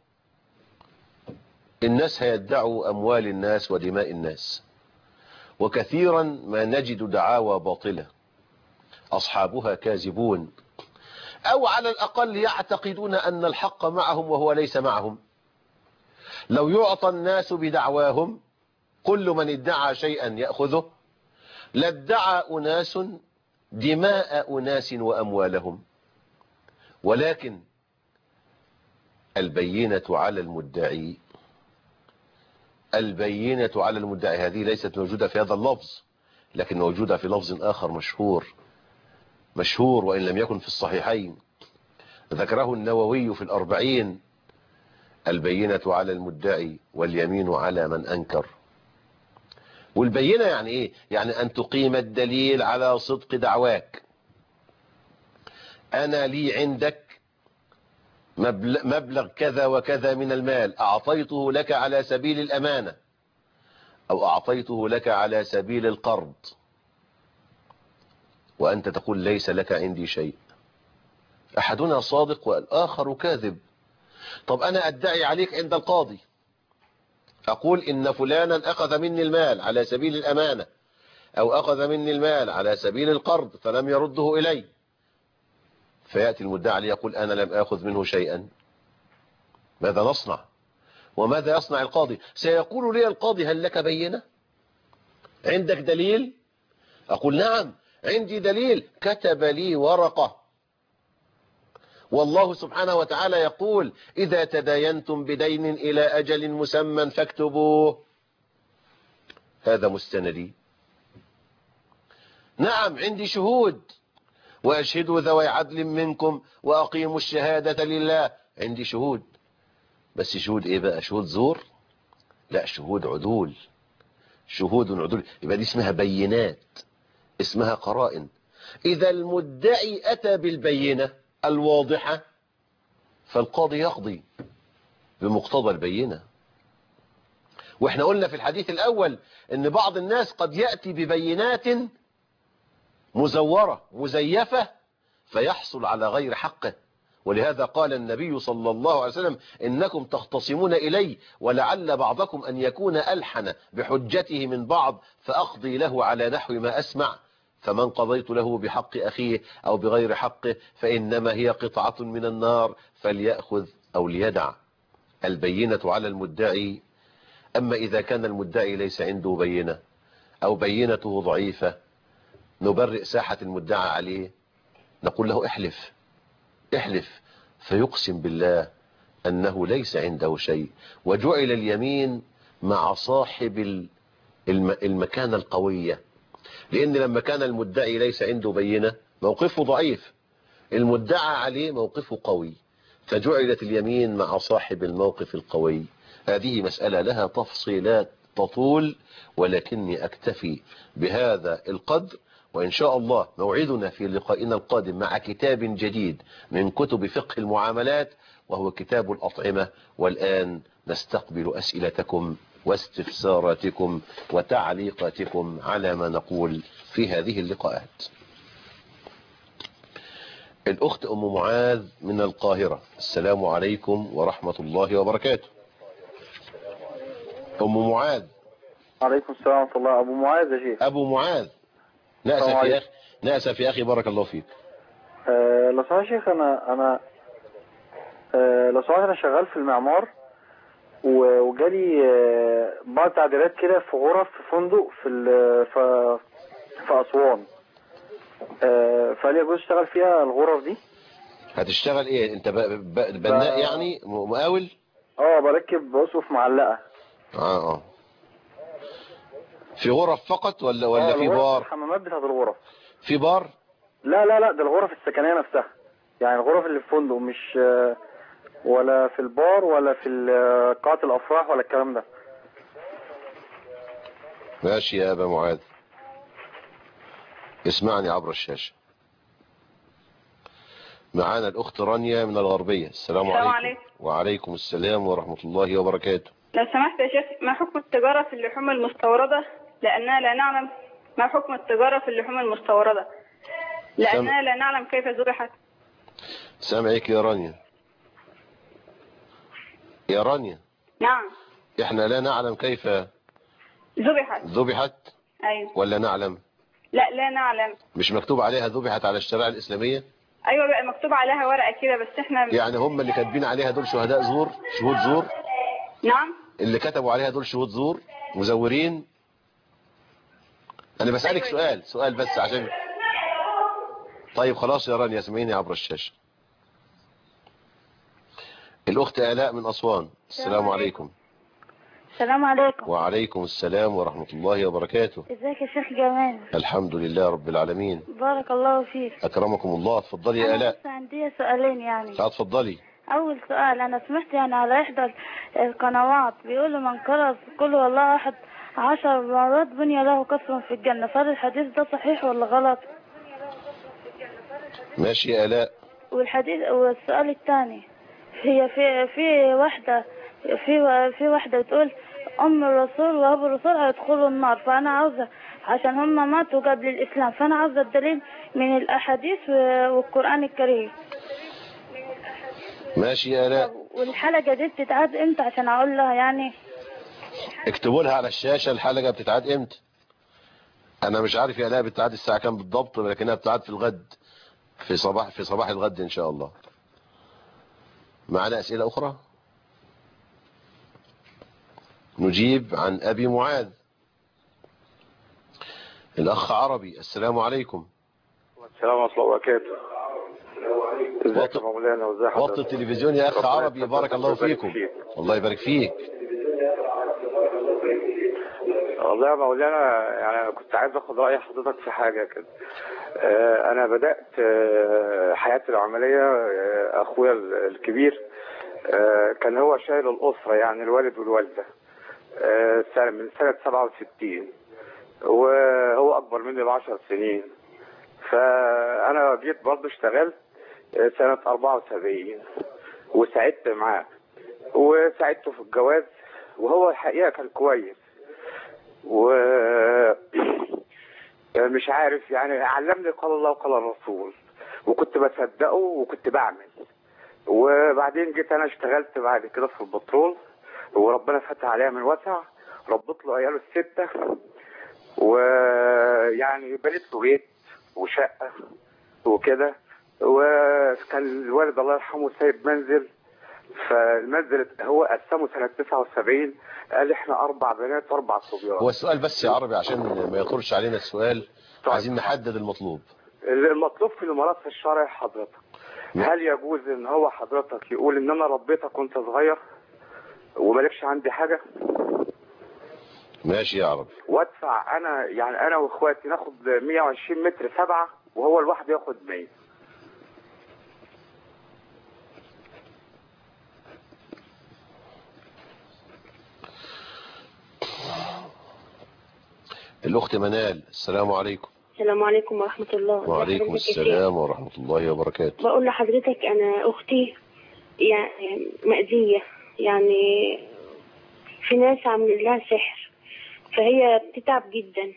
الناس هيدعوا أموال الناس ودماء الناس، وكثيرا ما نجد دعاوى باطلة أصحابها كاذبون، أو على الأقل يعتقدون أن الحق معهم وهو ليس معهم. لو يعطى الناس بدعواهم، كل من ادعى شيئا يأخذه، لادعى أناس دماء أناس وأموالهم، ولكن البينة على المدعي، البينة على المدعي هذه ليست موجودة في هذا اللفظ، لكن موجودة في لفظ آخر مشهور مشهور وإن لم يكن في الصحيحين، ذكره النووي في الأربعين: البينة على المدعي واليمين على من أنكر. والبينة يعني إيه؟ يعني أن تقيم الدليل على صدق دعواك. أنا لي عندك مبلغ كذا وكذا من المال، أعطيته لك على سبيل الأمانة، أو أعطيته لك على سبيل القرض، وأنت تقول ليس لك عندي شيء. أحدنا صادق والآخر كاذب. طب أنا أدعي عليك عند القاضي، أقول إن فلانا أخذ مني المال على سبيل الأمانة، أو أخذ مني المال على سبيل القرض فلم يرده إلي، فيأتي المدعي عليه يقول أنا لم أخذ منه شيئا. ماذا نصنع؟ وماذا يصنع القاضي؟ سيقول لي القاضي: هل لك بينة؟ عندك دليل؟ أقول نعم عندي دليل، كتب لي ورقة، والله سبحانه وتعالى يقول: إذا تداينتم بدين إلى أجل مسمى فاكتبوه. هذا مستندي. نعم عندي شهود، وأشهدوا ذوي عدل منكم وأقيموا الشهادة لله. عندي شهود، بس شهود إيه بقى؟ شهود زور؟ لا، شهود عدول، شهود عدول. يبقى دي اسمها بينات، اسمها قرائن. إذا المدعي أتى بالبينة الواضحة فالقاضي يقضي بمقتضى البينة. واحنا قلنا في الحديث الأول ان بعض الناس قد يأتي ببينات مزورة مزيفة فيحصل على غير حقه، ولهذا قال النبي صلى الله عليه وسلم: إنكم تختصمون إلي ولعل بعضكم أن يكون ألحن بحجته من بعض فأقضي له على نحو ما أسمع، فمن قضيت له بحق أخيه أو بغير حقه فإنما هي قطعة من النار فليأخذ أو ليدع. البينة على المدعي. أما إذا كان المدعي ليس عنده بينة أو بينته ضعيفة، نبرئ ساحة المدعى عليه، نقول له احلف احلف، فيقسم بالله أنه ليس عنده شيء. وجعل اليمين مع صاحب المكانة القوية، لأن لما كان المدعي ليس عنده بينة موقفه ضعيف، المدعى عليه موقفه قوي، فجعلت اليمين مع صاحب الموقف القوي. هذه مسألة لها تفصيلات تطول، ولكني أكتفي بهذا القدر، وإن شاء الله موعدنا في لقائنا القادم مع كتاب جديد من كتب فقه المعاملات، وهو كتاب الأطعمة. والآن نستقبل أسئلتكم واستفساراتكم وتعليقاتكم على ما نقول في هذه اللقاءات. الأخت أم معاذ من القاهرة، السلام عليكم ورحمة الله وبركاته. أم معاذ. عليكم السلام ورحمة الله. أبو معاذ يا شيخ. أبو معاذ، نأسف يا أخي، نأسف يا أخي، بارك الله فيك. أه لو سمحت يا شيخ، أنا أنا أه لو سمحت أنا شغال في المعمار، وجالي أه بعض تعديلات كده في غرف في فندق في في في أسوان. أه فهل يجوز اشتغل فيها الغرف دي؟ هتشتغل ايه انت؟ بناء ب... يعني مقاول؟ اه بركب اسقف معلقة. اه اه في غرف فقط ولا ولا في بار؟ الحمامات بتاعت الغرف. في بار؟ لا لا لا، ده الغرف السكنية نفسها، يعني الغرف اللي في الفندق، مش ولا في البار ولا في قاعة الأفراح ولا الكلام ده. ماشي يا أبا معاذ، اسمعني عبر الشاشة. معانا الأخت رانيا من الغربية، السلام, السلام عليكم. عليكم. وعليكم السلام ورحمة الله وبركاته. لو سمحت يا شيخ، ما حكم التجارة في اللحوم المستوردة؟ لأننا لا نعلم ما حكم التجارة في اللحوم المستوردة، لأننا سم... لا نعلم كيف ذبحت. سامعك يا رانيا. يا رانيا. نعم. احنا لا نعلم كيف ذبحت. ذبحت؟ ايوه. ولا نعلم؟ لا لا نعلم. مش مكتوب عليها ذبحت على الشريعة الإسلامية؟ ايوه بقى مكتوب عليها ورقة كده، بس احنا يعني هم اللي كاتبين عليها دول شهداء زور، شهود زور؟ نعم. اللي كتبوا عليها دول شهود زور مزورين؟ انا بسألك أيوة. سؤال سؤال بس عشان. طيب خلاص يا رانيا، اسمعيني عبر الشاشة. الأخت آلاء من أسوان، السلام عليكم. السلام عليكم. وعليكم السلام ورحمة الله وبركاته. ازيك يا شيخ جمال؟ الحمد لله رب العالمين. بارك الله فيك. أكرمكم الله. اتفضلي يا آلاء. أنا بس عندي سؤالين يعني. اتفضلي. أول سؤال، أنا سمعت يعني على إحدى القنوات بيقولوا من قرأ قل هو الله أحد عشر مرات بني له قصر في الجنة، فهل الحديث ده صحيح ولا غلط؟ ماشي يا آلاء. والحديث والسؤال الثاني، هي في في واحدة في في واحدة بتقول أم الرسول وأبو الرسول هيدخلوا النار، فأنا عاوزة عشان هم ماتوا قبل الإسلام، فأنا عاوزة الدليل من الأحاديث والقرآن الكريم. ماشي يا آلاء. والحلقة دي بتتعاد امتى عشان أقول لها يعني؟ اكتبوا لها على الشاشة الحلقة بتتعاد امتى. أنا مش عارف يا آلاء بتتعاد الساعة كام بالضبط، لكنها بتتعاد في الغد، في صباح في صباح الغد إن شاء الله. معنا أسئلة أخرى؟ نجيب عن أبي معاذ. الأخ عربي، السلام عليكم. السلام ورحمة الله وبركاته. ازيك يا مولانا وازي حضرتك؟ وطي التلفزيون يا أخ عربي، بارك الله فيكم. الله يبارك فيك. والله يا مولانا يعني أنا كنت عايز أخد رأي حضرتك في حاجة كده. أنا بدأت حياتي العملية، أخويا الكبير كان هو شايل الأسرة، يعني الوالد والوالدة، من سنة سبعة وستين، وهو أكبر مني بعشر سنين. فأنا جيت برضه اشتغلت سنة أربعة وسبعين وساعدت معاه وساعدته في الجواز، وهو الحقيقة كان كويس، ومش عارف يعني علمني قال الله وقال الرسول، وكنت بصدقه وكنت بعمل. وبعدين جيت أنا اشتغلت بعد كده في البترول، وربنا فتح عليها من وسع، ربط له عياله الستة، ويعني بنيت له بيت وشقة وكده. وكان الوالد الله يرحمه سايب منزل، فالمنزل هو قسمه سنة تسعة وسبعين، قال احنا أربع بنات وأربع صبيان. هو السؤال بس يا عربي عشان ما يطولش علينا السؤال، طيب. عايزين نحدد المطلوب. المطلوب في المرافق الشرعي حضرتك، هل يجوز ان هو حضرتك يقول ان انا ربيتك وانت صغير ومالكش عندي حاجة؟ ماشي يا عربي. وادفع انا يعني انا واخواتي ناخد مية وعشرين متر سبعة وهو لوحده ياخد مية. الأخت منال، السلام عليكم. السلام عليكم ورحمة الله. وعليكم السلام ورحمة الله وبركاته. بقول لحضرتك أنا أختي يعني مأذية، يعني في ناس عاملين لها سحر، فهي بتتعب جدا.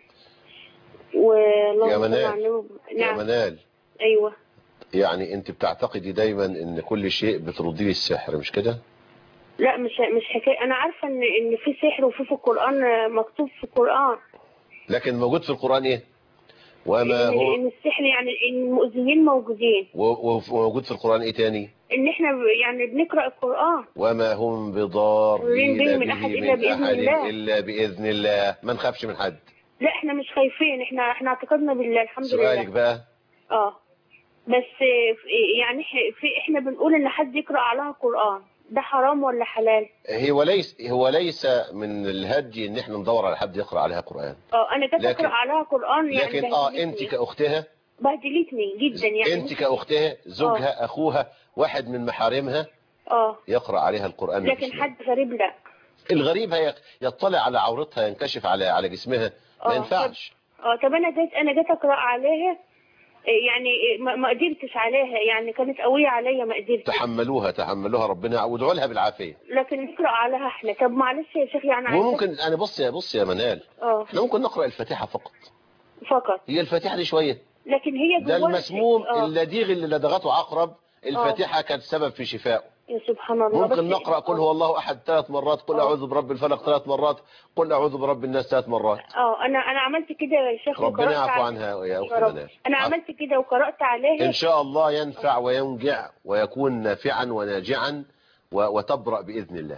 يا منال، نعم. يا منال، أيوة. يعني أنت بتعتقدي دايما إن كل شيء بترديه السحر، مش كده؟ لا، مش مش حكاية. أنا عارفة إن إن في سحر وفي في القرآن، مكتوب في القرآن. لكن موجود في القرآن إيه؟ وما إن هو إن السحر يعني إن المؤذيين موجودين. وموجود في القرآن إيه تاني؟ إن إحنا يعني بنقرأ القرآن. وما هم بضارين به من أحد إلا بإذن الله، إلا بإذن الله. ما نخافش من حد. لا، إحنا مش خايفين، إحنا إحنا اعتقدنا بالله الحمد لله. سؤالك بقى؟ آه بس يعني في إحنا بنقول إن حد يقرأ عليها قرآن، ده حرام ولا حلال؟ هو ليس هو ليس من الهدي ان احنا ندور على حد يقرأ عليها قرآن. اه انا جيت اقرأ عليها قرآن يعني. لكن اه انت كاختها بهدلتني جدا يعني. انت كاختها، زوجها، أوه. اخوها، واحد من محارمها اه يقرأ عليها القرآن. لكن حد غريب لا. الغريب هي يطلع على عورتها، ينكشف على على جسمها، ما ينفعش. اه طب انا جيت انا جيت اقرأ عليها يعني ما قدرتش عليها، يعني كانت قوية عليا ما قدرتش. تحملوها تحملوها ربنا يعودوا لها بالعافية. لكن نقرأ عليها احنا. طب معلش يا شيخ يعني. وممكن انا بص يا بص يا منال، اه احنا ممكن نقرأ الفاتحة فقط. فقط. هي الفاتحة دي شوية. لكن هي ده المسموم اللديغ اللي لدغته عقرب، الفاتحة كانت سبب في شفائه. يا سبحان الله. ممكن نقرأ قل هو الله أحد ثلاث مرات، قل أعوذ برب الفلق ثلاث مرات، قل أعوذ برب الناس ثلاث مرات. اه انا انا عملت كده يا شيخ. ربنا يعفو عنها يا أختي منال. انا عملت كده وقرأت عليها. إن شاء الله ينفع وينجع ويكون نافعا وناجعا وتبرأ بإذن الله.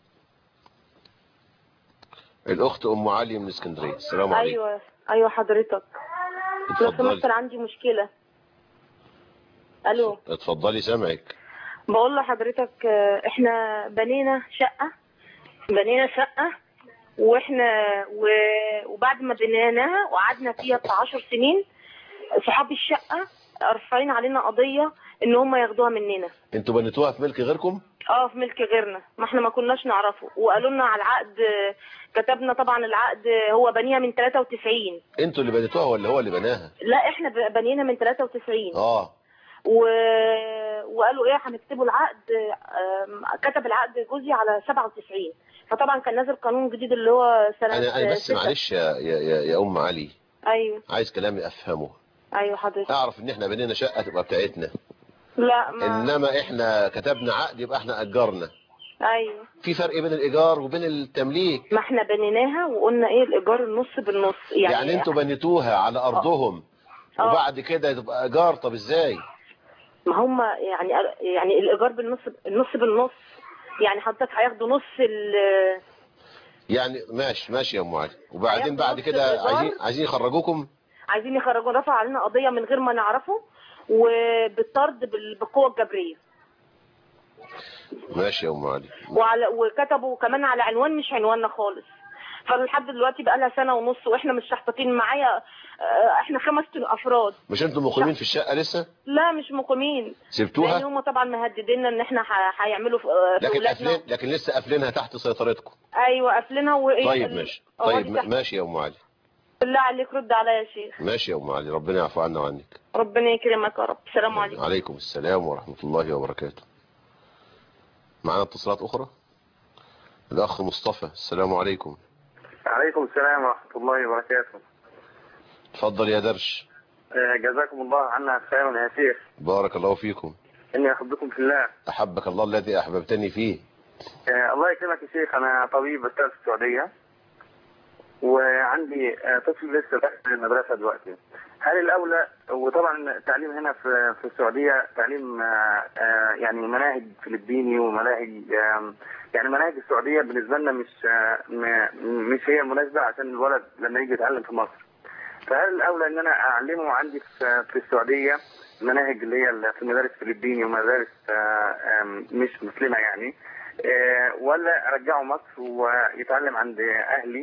الأخت أم علي من اسكندرية، السلام عليكم. أيوة أيوة حضرتك. لو سمحت عندي مشكلة. ألو. اتفضلي سامعك. بقول لحضرتك احنا بنينا شقة بنينا شقة واحنا وبعد ما بنيناها وقعدنا فيها بتاع عشر سنين، صحاب الشقة رافعين علينا قضية ان هم ياخدوها مننا. انتوا بنيتوها في ملك غيركم؟ اه في ملك غيرنا، ما احنا ما كناش نعرفه، وقالوا لنا على العقد. كتبنا طبعا العقد هو بنيها من ثلاثة وتسعين. انتوا اللي بنيتوها ولا هو اللي بناها؟ لا احنا بنينا من ثلاثة وتسعين. اه و... وقالوا ايه هنكتبوا العقد. كتب العقد جوزي على سبعة وتسعين، فطبعا كان نازل قانون جديد اللي هو سنه. انا انا بس ستة. معلش يا يا يا ام علي. ايوه عايز كلامي افهمه. ايوه حضرتك. اعرف ان احنا بنينا شقه تبقى بتاعتنا. لا ما... انما احنا كتبنا عقد يبقى احنا اجرنا. ايوه في فرق بين الايجار وبين التمليك. ما احنا بنيناها وقلنا ايه الايجار النص بالنص يعني. يعني انتوا بنيتوها على ارضهم أوه. وبعد كده تبقى ايجار؟ طب ازاي؟ ما هم يعني يعني الايجار بالنص النص بالنص يعني حضرتك هياخدوا نص ال يعني ماشي ماشي يا ام علي. وبعدين بعد كده عايزين عايزين يخرجوكم. عايزين يخرجونا. رفع علينا قضيه من غير ما نعرفه وبالطرد بالقوه الجبريه. ماشي يا ام علي. وعلى وكتبوا كمان على عنوان مش عنواننا خالص. فلحد دلوقتي بقى لها سنه ونص واحنا مش شحطين معايا. احنا خمس افراد. مش انتوا مقيمين في الشقه لسه؟ لا مش مقيمين. سبتوها؟ لان هم طبعا مهدديننا ان احنا هيعملوا في لكن قافلين لكن لسه قافلينها تحت سيطرتكم. ايوه قافلينها. وايه طيب ماشي طيب ماشي يا ام علي. بالله عليك رد عليا يا شيخ. ماشي يا ام علي، ربنا يعفو عنا وعنك. ربنا يكرمك يا رب. السلام عليكم. عليكم السلام ورحمه الله وبركاته. معانا اتصالات اخرى. الاخ مصطفى، السلام عليكم. عليكم السلام ورحمه الله وبركاته. اتفضل يا درش. جزاكم الله عنا خيرا يا شيخ. بارك الله فيكم. اني احبكم في الله. احبك الله الذي احببتني فيه. الله يكرمك يا شيخ. انا طبيب بشتغل في السعوديه وعندي طفل لسه داخل المدرسه دلوقتي. هل الاولى، وطبعا التعليم هنا في في السعوديه تعليم يعني مناهج فلبيني ومناهج يعني مناهج السعوديه بالنسبه لنا مش مش هي المناسبه عشان الولد لما يجي يتعلم في مصر. فهل الاولى ان انا اعلمه عندي في السعوديه مناهج اللي هي في مدارس فلبيني ومدارس مش مسلمه يعني، ولا ارجعه مصر ويتعلم عند اهلي؟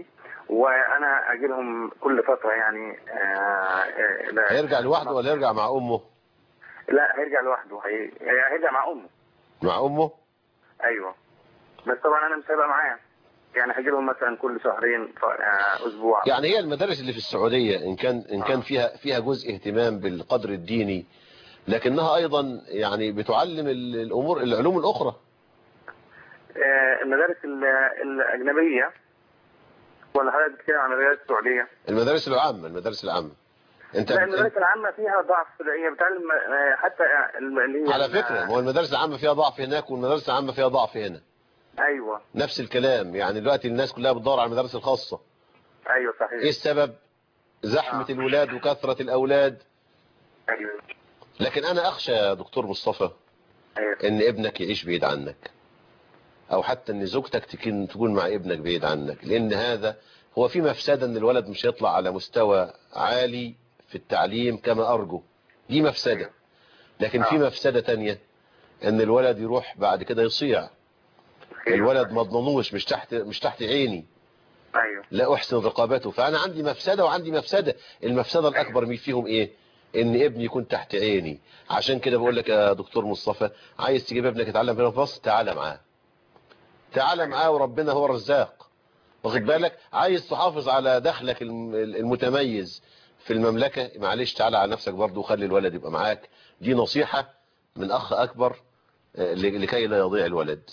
وانا اجي لهم كل فتره يعني. آه آه هيرجع لوحده ولا يرجع مع امه؟ لا هيرجع لوحده، هي... هيرجع مع امه. مع امه؟ ايوه، بس طبعا انا مش هيبقى معايا، يعني هاجي لهم مثلا كل شهرين اسبوع. يعني هي المدارس اللي في السعوديه ان كان ان كان فيها فيها جزء اهتمام بالقدر الديني، لكنها ايضا يعني بتعلم الامور العلوم الاخرى. آه المدارس الاجنبيه ولا حضرتك بتتكلم عن المدارس السعوديه؟ المدارس العامه، المدارس العامه. انت لا المدارس العامه فيها ضعف، هي بتعلم حتى اللي هي على فكره، ما هو المدارس العامه فيها ضعف هناك والمدارس العامه فيها ضعف هنا. ايوه نفس الكلام، يعني دلوقتي الناس كلها بتدور على المدارس الخاصه. ايوه صحيح. ايه السبب؟ زحمه آه. الولاد وكثره الاولاد. ايوه. لكن انا اخشى يا دكتور مصطفى أيوة. ان ابنك يعيش بعيد عنك، او حتى ان زوجتك تكون تكون مع ابنك بعيد عنك، لان هذا هو في مفسده، ان الولد مش هيطلع على مستوى عالي في التعليم كما ارجو، دي مفسده. لكن في مفسده تانية، ان الولد يروح بعد كده يصيع. الولد ما ضمنوش، مش تحت مش تحت عيني. ايوه. لا احسن رقابته. فانا عندي مفسده وعندي مفسده. المفسده الاكبر مين فيهم ايه؟ ان ابني يكون تحت عيني. عشان كده بقول لك يا دكتور مصطفى، عايز تجيب ابنك يتعلم هنا في مصر، تعالى معاه تعالى معاه وربنا هو الرزاق، واخد بالك؟ عايز تحافظ على دخلك المتميز في المملكه، معلش تعالى على نفسك برضه وخلي الولد يبقى معاك. دي نصيحه من اخ اكبر لكي لا يضيع الولد.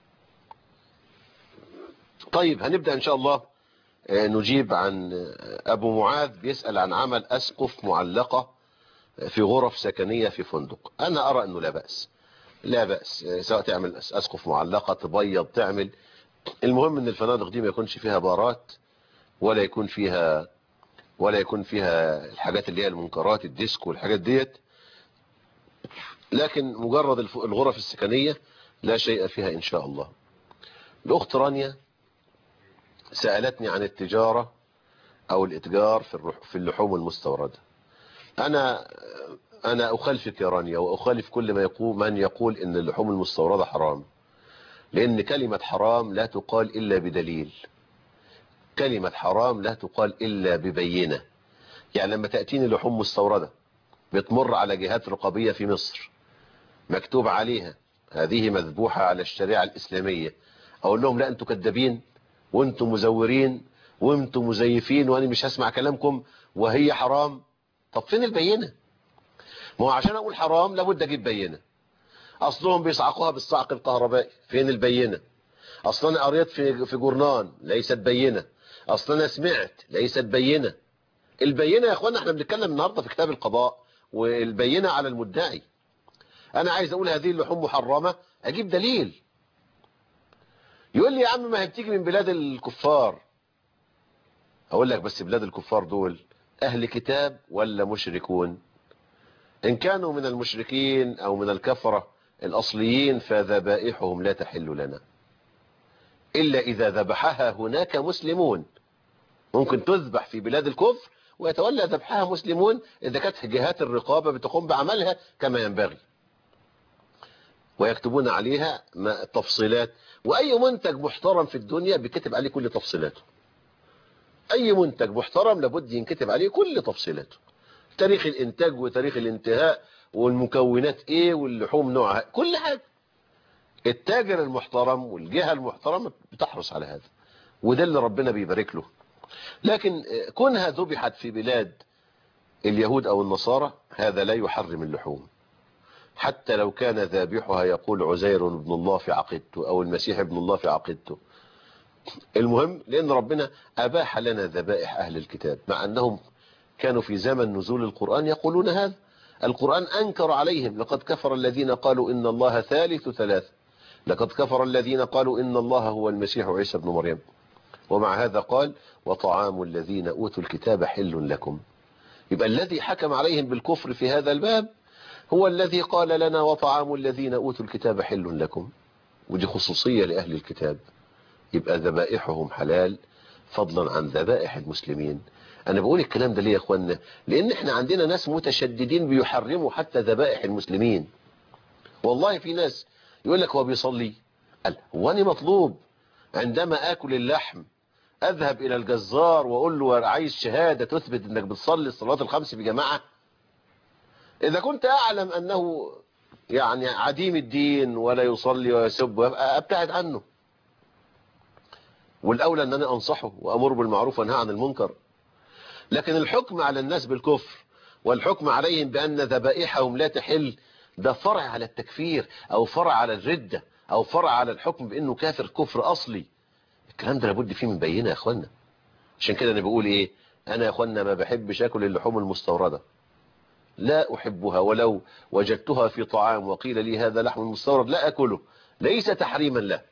طيب هنبدأ ان شاء الله نجيب عن ابو معاذ، بيسأل عن عمل اسقف معلقة في غرف سكنية في فندق. انا ارى انه لا بأس، لا بأس، سواء تعمل اسقف معلقة، تبيض، تعمل، المهم ان الفنادق دي ما يكونش فيها بارات، ولا يكون فيها ولا يكون فيها الحاجات اللي هي المنكرات، الديسكو والحاجات ديت. لكن مجرد الغرف السكنية لا شيء فيها ان شاء الله. الاخت رانيا سألتني عن التجارة او الاتجار في اللحوم المستوردة. انا انا اخالفك يا رانيا، واخالف كل ما يقول من يقول ان اللحوم المستوردة حرام، لان كلمة حرام لا تقال الا بدليل. كلمة حرام لا تقال الا ببينة. يعني لما تأتيني لحوم مستوردة بتمر على جهات رقابية في مصر مكتوب عليها هذه مذبوحة على الشريعة الاسلامية، اقول لهم لا انتوا كذابين وانتم مزورين وانتم مزيفين وانا مش هسمع كلامكم وهي حرام؟ طب فين البينة؟ ما هو عشان اقول حرام لابد اجيب بينة. اصلهم بيصعقوها بالصعق الكهربائي، فين البينة؟ اصلا انا قريت في في جورنان، ليست بينة. اصلا انا سمعت، ليست بينة. البينة يا اخوانا، احنا بنتكلم النهارده في كتاب القضاء، والبينة على المدعي. انا عايز اقول هذه اللحوم محرمة، اجيب دليل. يقول لي يا عم ما هي بتيجي من بلاد الكفار. اقول لك بس بلاد الكفار دول اهل كتاب ولا مشركون؟ ان كانوا من المشركين او من الكفرة الاصليين فذبائحهم لا تحل لنا الا اذا ذبحها هناك مسلمون. ممكن تذبح في بلاد الكفر ويتولى ذبحها مسلمون اذا كانت جهات الرقابة بتقوم بعملها كما ينبغي ويكتبون عليها تفصيلات. واي منتج محترم في الدنيا بيكتب عليه كل تفصيلاته. اي منتج محترم لابد ينكتب عليه كل تفصيلاته، تاريخ الانتاج وتاريخ الانتهاء والمكونات ايه واللحوم نوعها، كل حاجة. التاجر المحترم والجهة المحترمة بتحرص على هذا، وده اللي ربنا بيبارك له. لكن كونها ذبحت في بلاد اليهود او النصارى هذا لا يحرم اللحوم، حتى لو كان ذابحها يقول عزير ابن الله في عقيدته او المسيح ابن الله في عقيدته. المهم لان ربنا اباح لنا ذبائح اهل الكتاب، مع انهم كانوا في زمن نزول القرآن يقولون هذا. القرآن انكر عليهم، لقد كفر الذين قالوا ان الله ثالث ثلاثة، لقد كفر الذين قالوا ان الله هو المسيح عيسى ابن مريم. ومع هذا قال وطعام الذين اوتوا الكتاب حل لكم. يبقى الذي حكم عليهم بالكفر في هذا الباب هو الذي قال لنا وطعام الذين اوتوا الكتاب حل لكم، ودي خصوصية لأهل الكتاب. يبقى ذبائحهم حلال فضلا عن ذبائح المسلمين. انا بقول الكلام ده ليه يا اخوانا؟ لان احنا عندنا ناس متشددين بيحرموا حتى ذبائح المسلمين. والله في ناس يقول لك هو بيصلي، قال هو انا مطلوب عندما اكل اللحم اذهب الى الجزار واقول له عايز شهادة تثبت انك بتصلي الصلوات الخمس بجماعة؟ اذا كنت اعلم انه يعني عديم الدين ولا يصلي ويسب ابتعد عنه، والاولى ان انا انصحه وامر بالمعروف وانهى عن المنكر. لكن الحكم على الناس بالكفر والحكم عليهم بان ذبائحهم لا تحل، ده فرع على التكفير او فرع على الردة او فرع على الحكم بانه كافر كفر اصلي. الكلام ده لابد فيه من بينه يا اخوانا. عشان كده انا بقول ايه، انا يا اخوانا ما بحبش اكل اللحوم المستوردة، لا احبها، ولو وجدتها في طعام وقيل لي هذا لحم مستورد لا اكله، ليس تحريما له،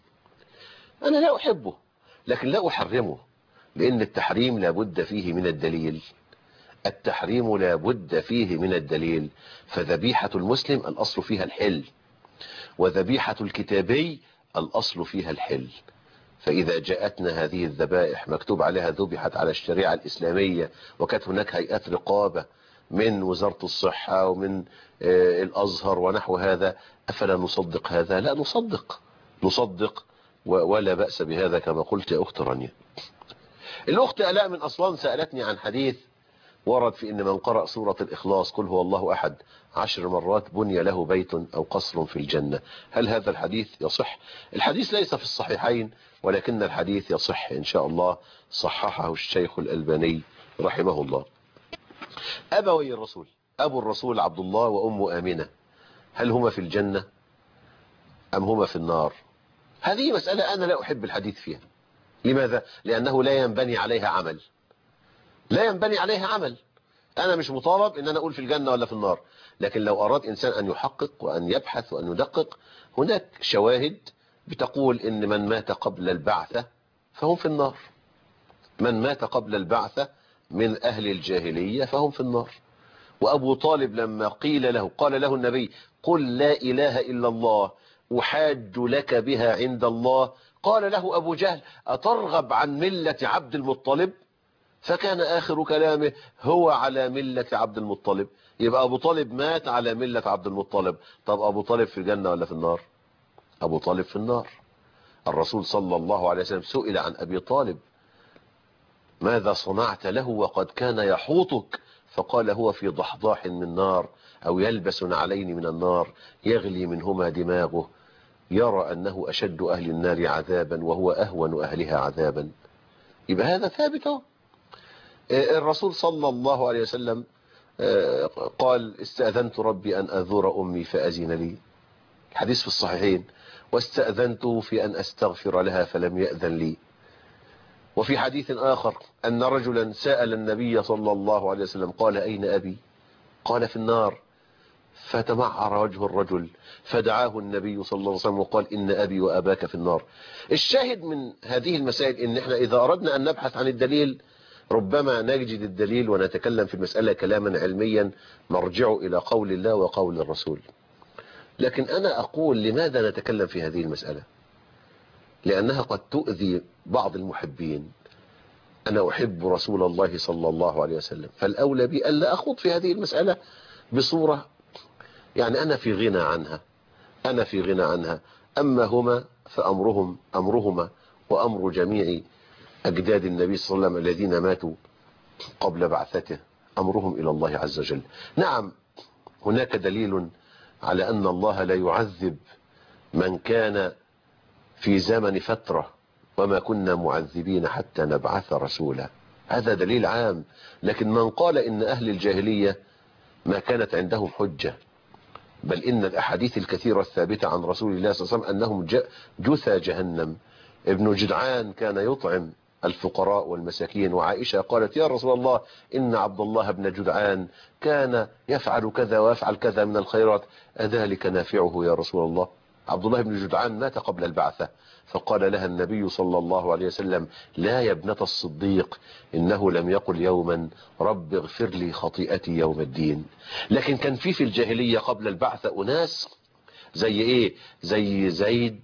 انا لا احبه لكن لا احرمه، لان التحريم لابد فيه من الدليل، التحريم لابد فيه من الدليل. فذبيحة المسلم الاصل فيها الحل، وذبيحة الكتابي الاصل فيها الحل. فإذا جاءتنا هذه الذبائح مكتوب عليها ذبحت على الشريعة الإسلامية، وكانت هناك هيئات رقابة من وزارة الصحة ومن الأزهر ونحو هذا، أفلا نصدق هذا؟ لا نصدق، نصدق ولا بأس بهذا كما قلت يا أخت رانيا. الأخت ألاء من أسوان سألتني عن حديث ورد في إن من قرأ سورة الإخلاص قل هو الله أحد عشر مرات بني له بيت أو قصر في الجنة. هل هذا الحديث يصح؟ الحديث ليس في الصحيحين، ولكن الحديث يصح إن شاء الله، صححه الشيخ الألباني رحمه الله. أبوي الرسول، أبو الرسول عبد الله وأم آمنة، هل هما في الجنة أم هما في النار؟ هذه مسألة أنا لا أحب الحديث فيها. لماذا؟ لأنه لا ينبني عليها عمل، لا ينبني عليها عمل. أنا مش مطالب إن أنا أقول في الجنة ولا في النار، لكن لو أراد إنسان أن يحقق وأن يبحث وأن يدقق، هناك شواهد بتقول إن من مات قبل البعثة فهم في النار، من مات قبل البعثة من أهل الجاهلية فهم في النار. وأبو طالب لما قيل له، قال له النبي قل لا إله إلا الله أحاج لك بها عند الله، قال له أبو جهل أترغب عن ملة عبد المطلب؟ فكان آخر كلامه هو على ملة عبد المطلب. يبقى أبو طالب مات على ملة عبد المطلب. طب أبو طالب في الجنة ولا في النار؟ أبو طالب في النار. الرسول صلى الله عليه وسلم سئل عن أبي طالب ماذا صنعت له وقد كان يحوطك؟ فقال هو في ضحضاح من نار أو يلبس نعلين من النار يغلي منهما دماغه، يرى أنه أشد أهل النار عذابا وهو أهون أهلها عذابا. يبقى هذا ثابت. الرسول صلى الله عليه وسلم قال استأذنت ربي أن أزور أمي فأذن لي، حديث في الصحيحين، واستأذنته في أن أستغفر لها فلم يأذن لي. وفي حديث آخر أن رجلا سأل النبي صلى الله عليه وسلم قال أين أبي؟ قال في النار، فتمعر وجه الرجل فدعاه النبي صلى الله عليه وسلم وقال إن أبي وأباك في النار. الشاهد من هذه المسائل إن احنا إذا أردنا أن نبحث عن الدليل ربما نجد الدليل ونتكلم في المسألة كلاما علميا نرجع إلى قول الله وقول الرسول. لكن أنا أقول لماذا نتكلم في هذه المسألة؟ لأنها قد تؤذي بعض المحبين. أنا أحب رسول الله صلى الله عليه وسلم، فالأولى بي ألا أخوض في هذه المسألة بصورة يعني أنا في غنى عنها، أنا في غنى عنها. أما هما فأمرهم أمرهما وأمر جميع أجداد النبي صلى الله عليه وسلم الذين ماتوا قبل بعثته، أمرهم إلى الله عز وجل. نعم هناك دليل على أن الله لا يعذب من كان في زمن فترة وما كنا معذبين حتى نبعث رسولا، هذا دليل عام. لكن من قال إن أهل الجاهلية ما كانت عندهم حجة، بل إن الأحاديث الكثيرة الثابتة عن رسول الله صلى الله عليه وسلم أنهم جثى جهنم. ابن جدعان كان يطعم الفقراء والمساكين، وعائشة قالت يا رسول الله إن عبد الله بن جدعان كان يفعل كذا ويفعل كذا من الخيرات، أذلك نافعه يا رسول الله؟ عبد الله بن جدعان مات قبل البعثة، فقال لها النبي صلى الله عليه وسلم لا يا ابنة الصديق إنه لم يقل يوما رب اغفر لي خطيئتي يوم الدين. لكن كان في في الجاهلية قبل البعثة أناس زي إيه؟ زي زيد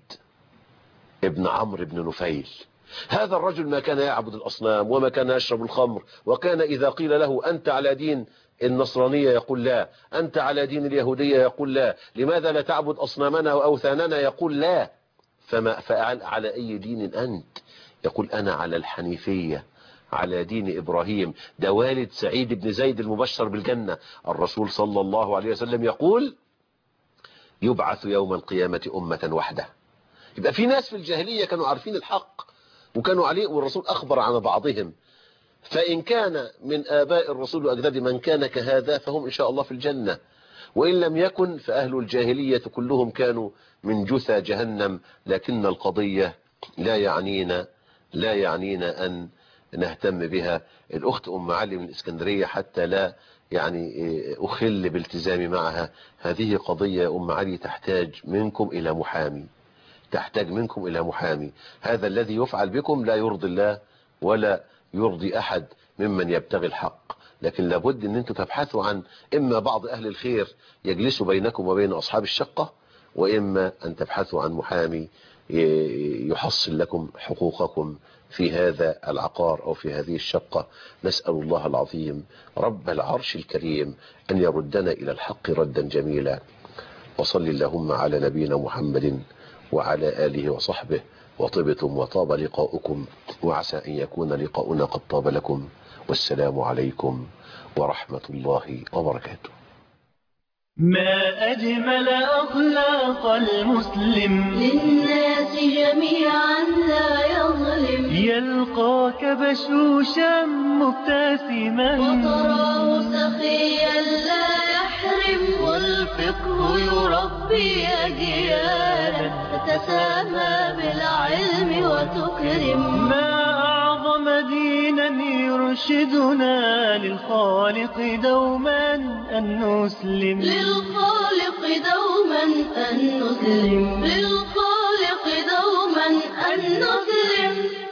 ابن عمرو بن نفيل. هذا الرجل ما كان يعبد الأصنام وما كان يشرب الخمر، وكان إذا قيل له أنت على دين النصرانية يقول لا، أنت على دين اليهودية يقول لا، لماذا لا تعبد أصنامنا وأوثاننا يقول لا. فما فعل على أي دين أنت؟ يقول أنا على الحنيفية على دين إبراهيم. ده والد سعيد بن زيد المبشر بالجنة. الرسول صلى الله عليه وسلم يقول يبعث يوم القيامة أمة وحده. يبقى في ناس في الجاهلية كانوا عارفين الحق وكانوا عليه، والرسول أخبر عن بعضهم. فإن كان من آباء الرسول وأجداد من كان كهذا فهم إن شاء الله في الجنة، وإن لم يكن فأهل الجاهلية كلهم كانوا من جثى جهنم. لكن القضية لا يعنينا لا يعنينا أن نهتم بها. الأخت أم علي من الإسكندرية حتى لا يعني أخل بالتزامي معها، هذه قضية أم علي تحتاج منكم إلى محامي، تحتاج منكم إلى محامي. هذا الذي يفعل بكم لا يرضي الله ولا يرضي أحد ممن يبتغي الحق. لكن لابد أن أنتم تبحثوا عن إما بعض أهل الخير يجلسوا بينكم وبين أصحاب الشقة، وإما أن تبحثوا عن محامي يحصل لكم حقوقكم في هذا العقار أو في هذه الشقة. نسأل الله العظيم رب العرش الكريم أن يردنا إلى الحق ردا جميلا. وصل اللهم على نبينا محمد وعلى آله وصحبه. وطبتم وطاب لقاؤكم، وعسى أن يكون لقاؤنا قد طاب لكم. والسلام عليكم ورحمة الله وبركاته. ما أجمل أخلاق المسلم، للناس جميعا لا يظلم، يلقاك بشوشا مبتسما وتراه سخيا لا يحرم، والفقه يربي أجيالا تتسامى بالعلم وتكرم. ما أعظم دينا يرشدنا للخالق دوما أن نسلم، للخالق دوما أن نسلم، للخالق دوما أن نسلم.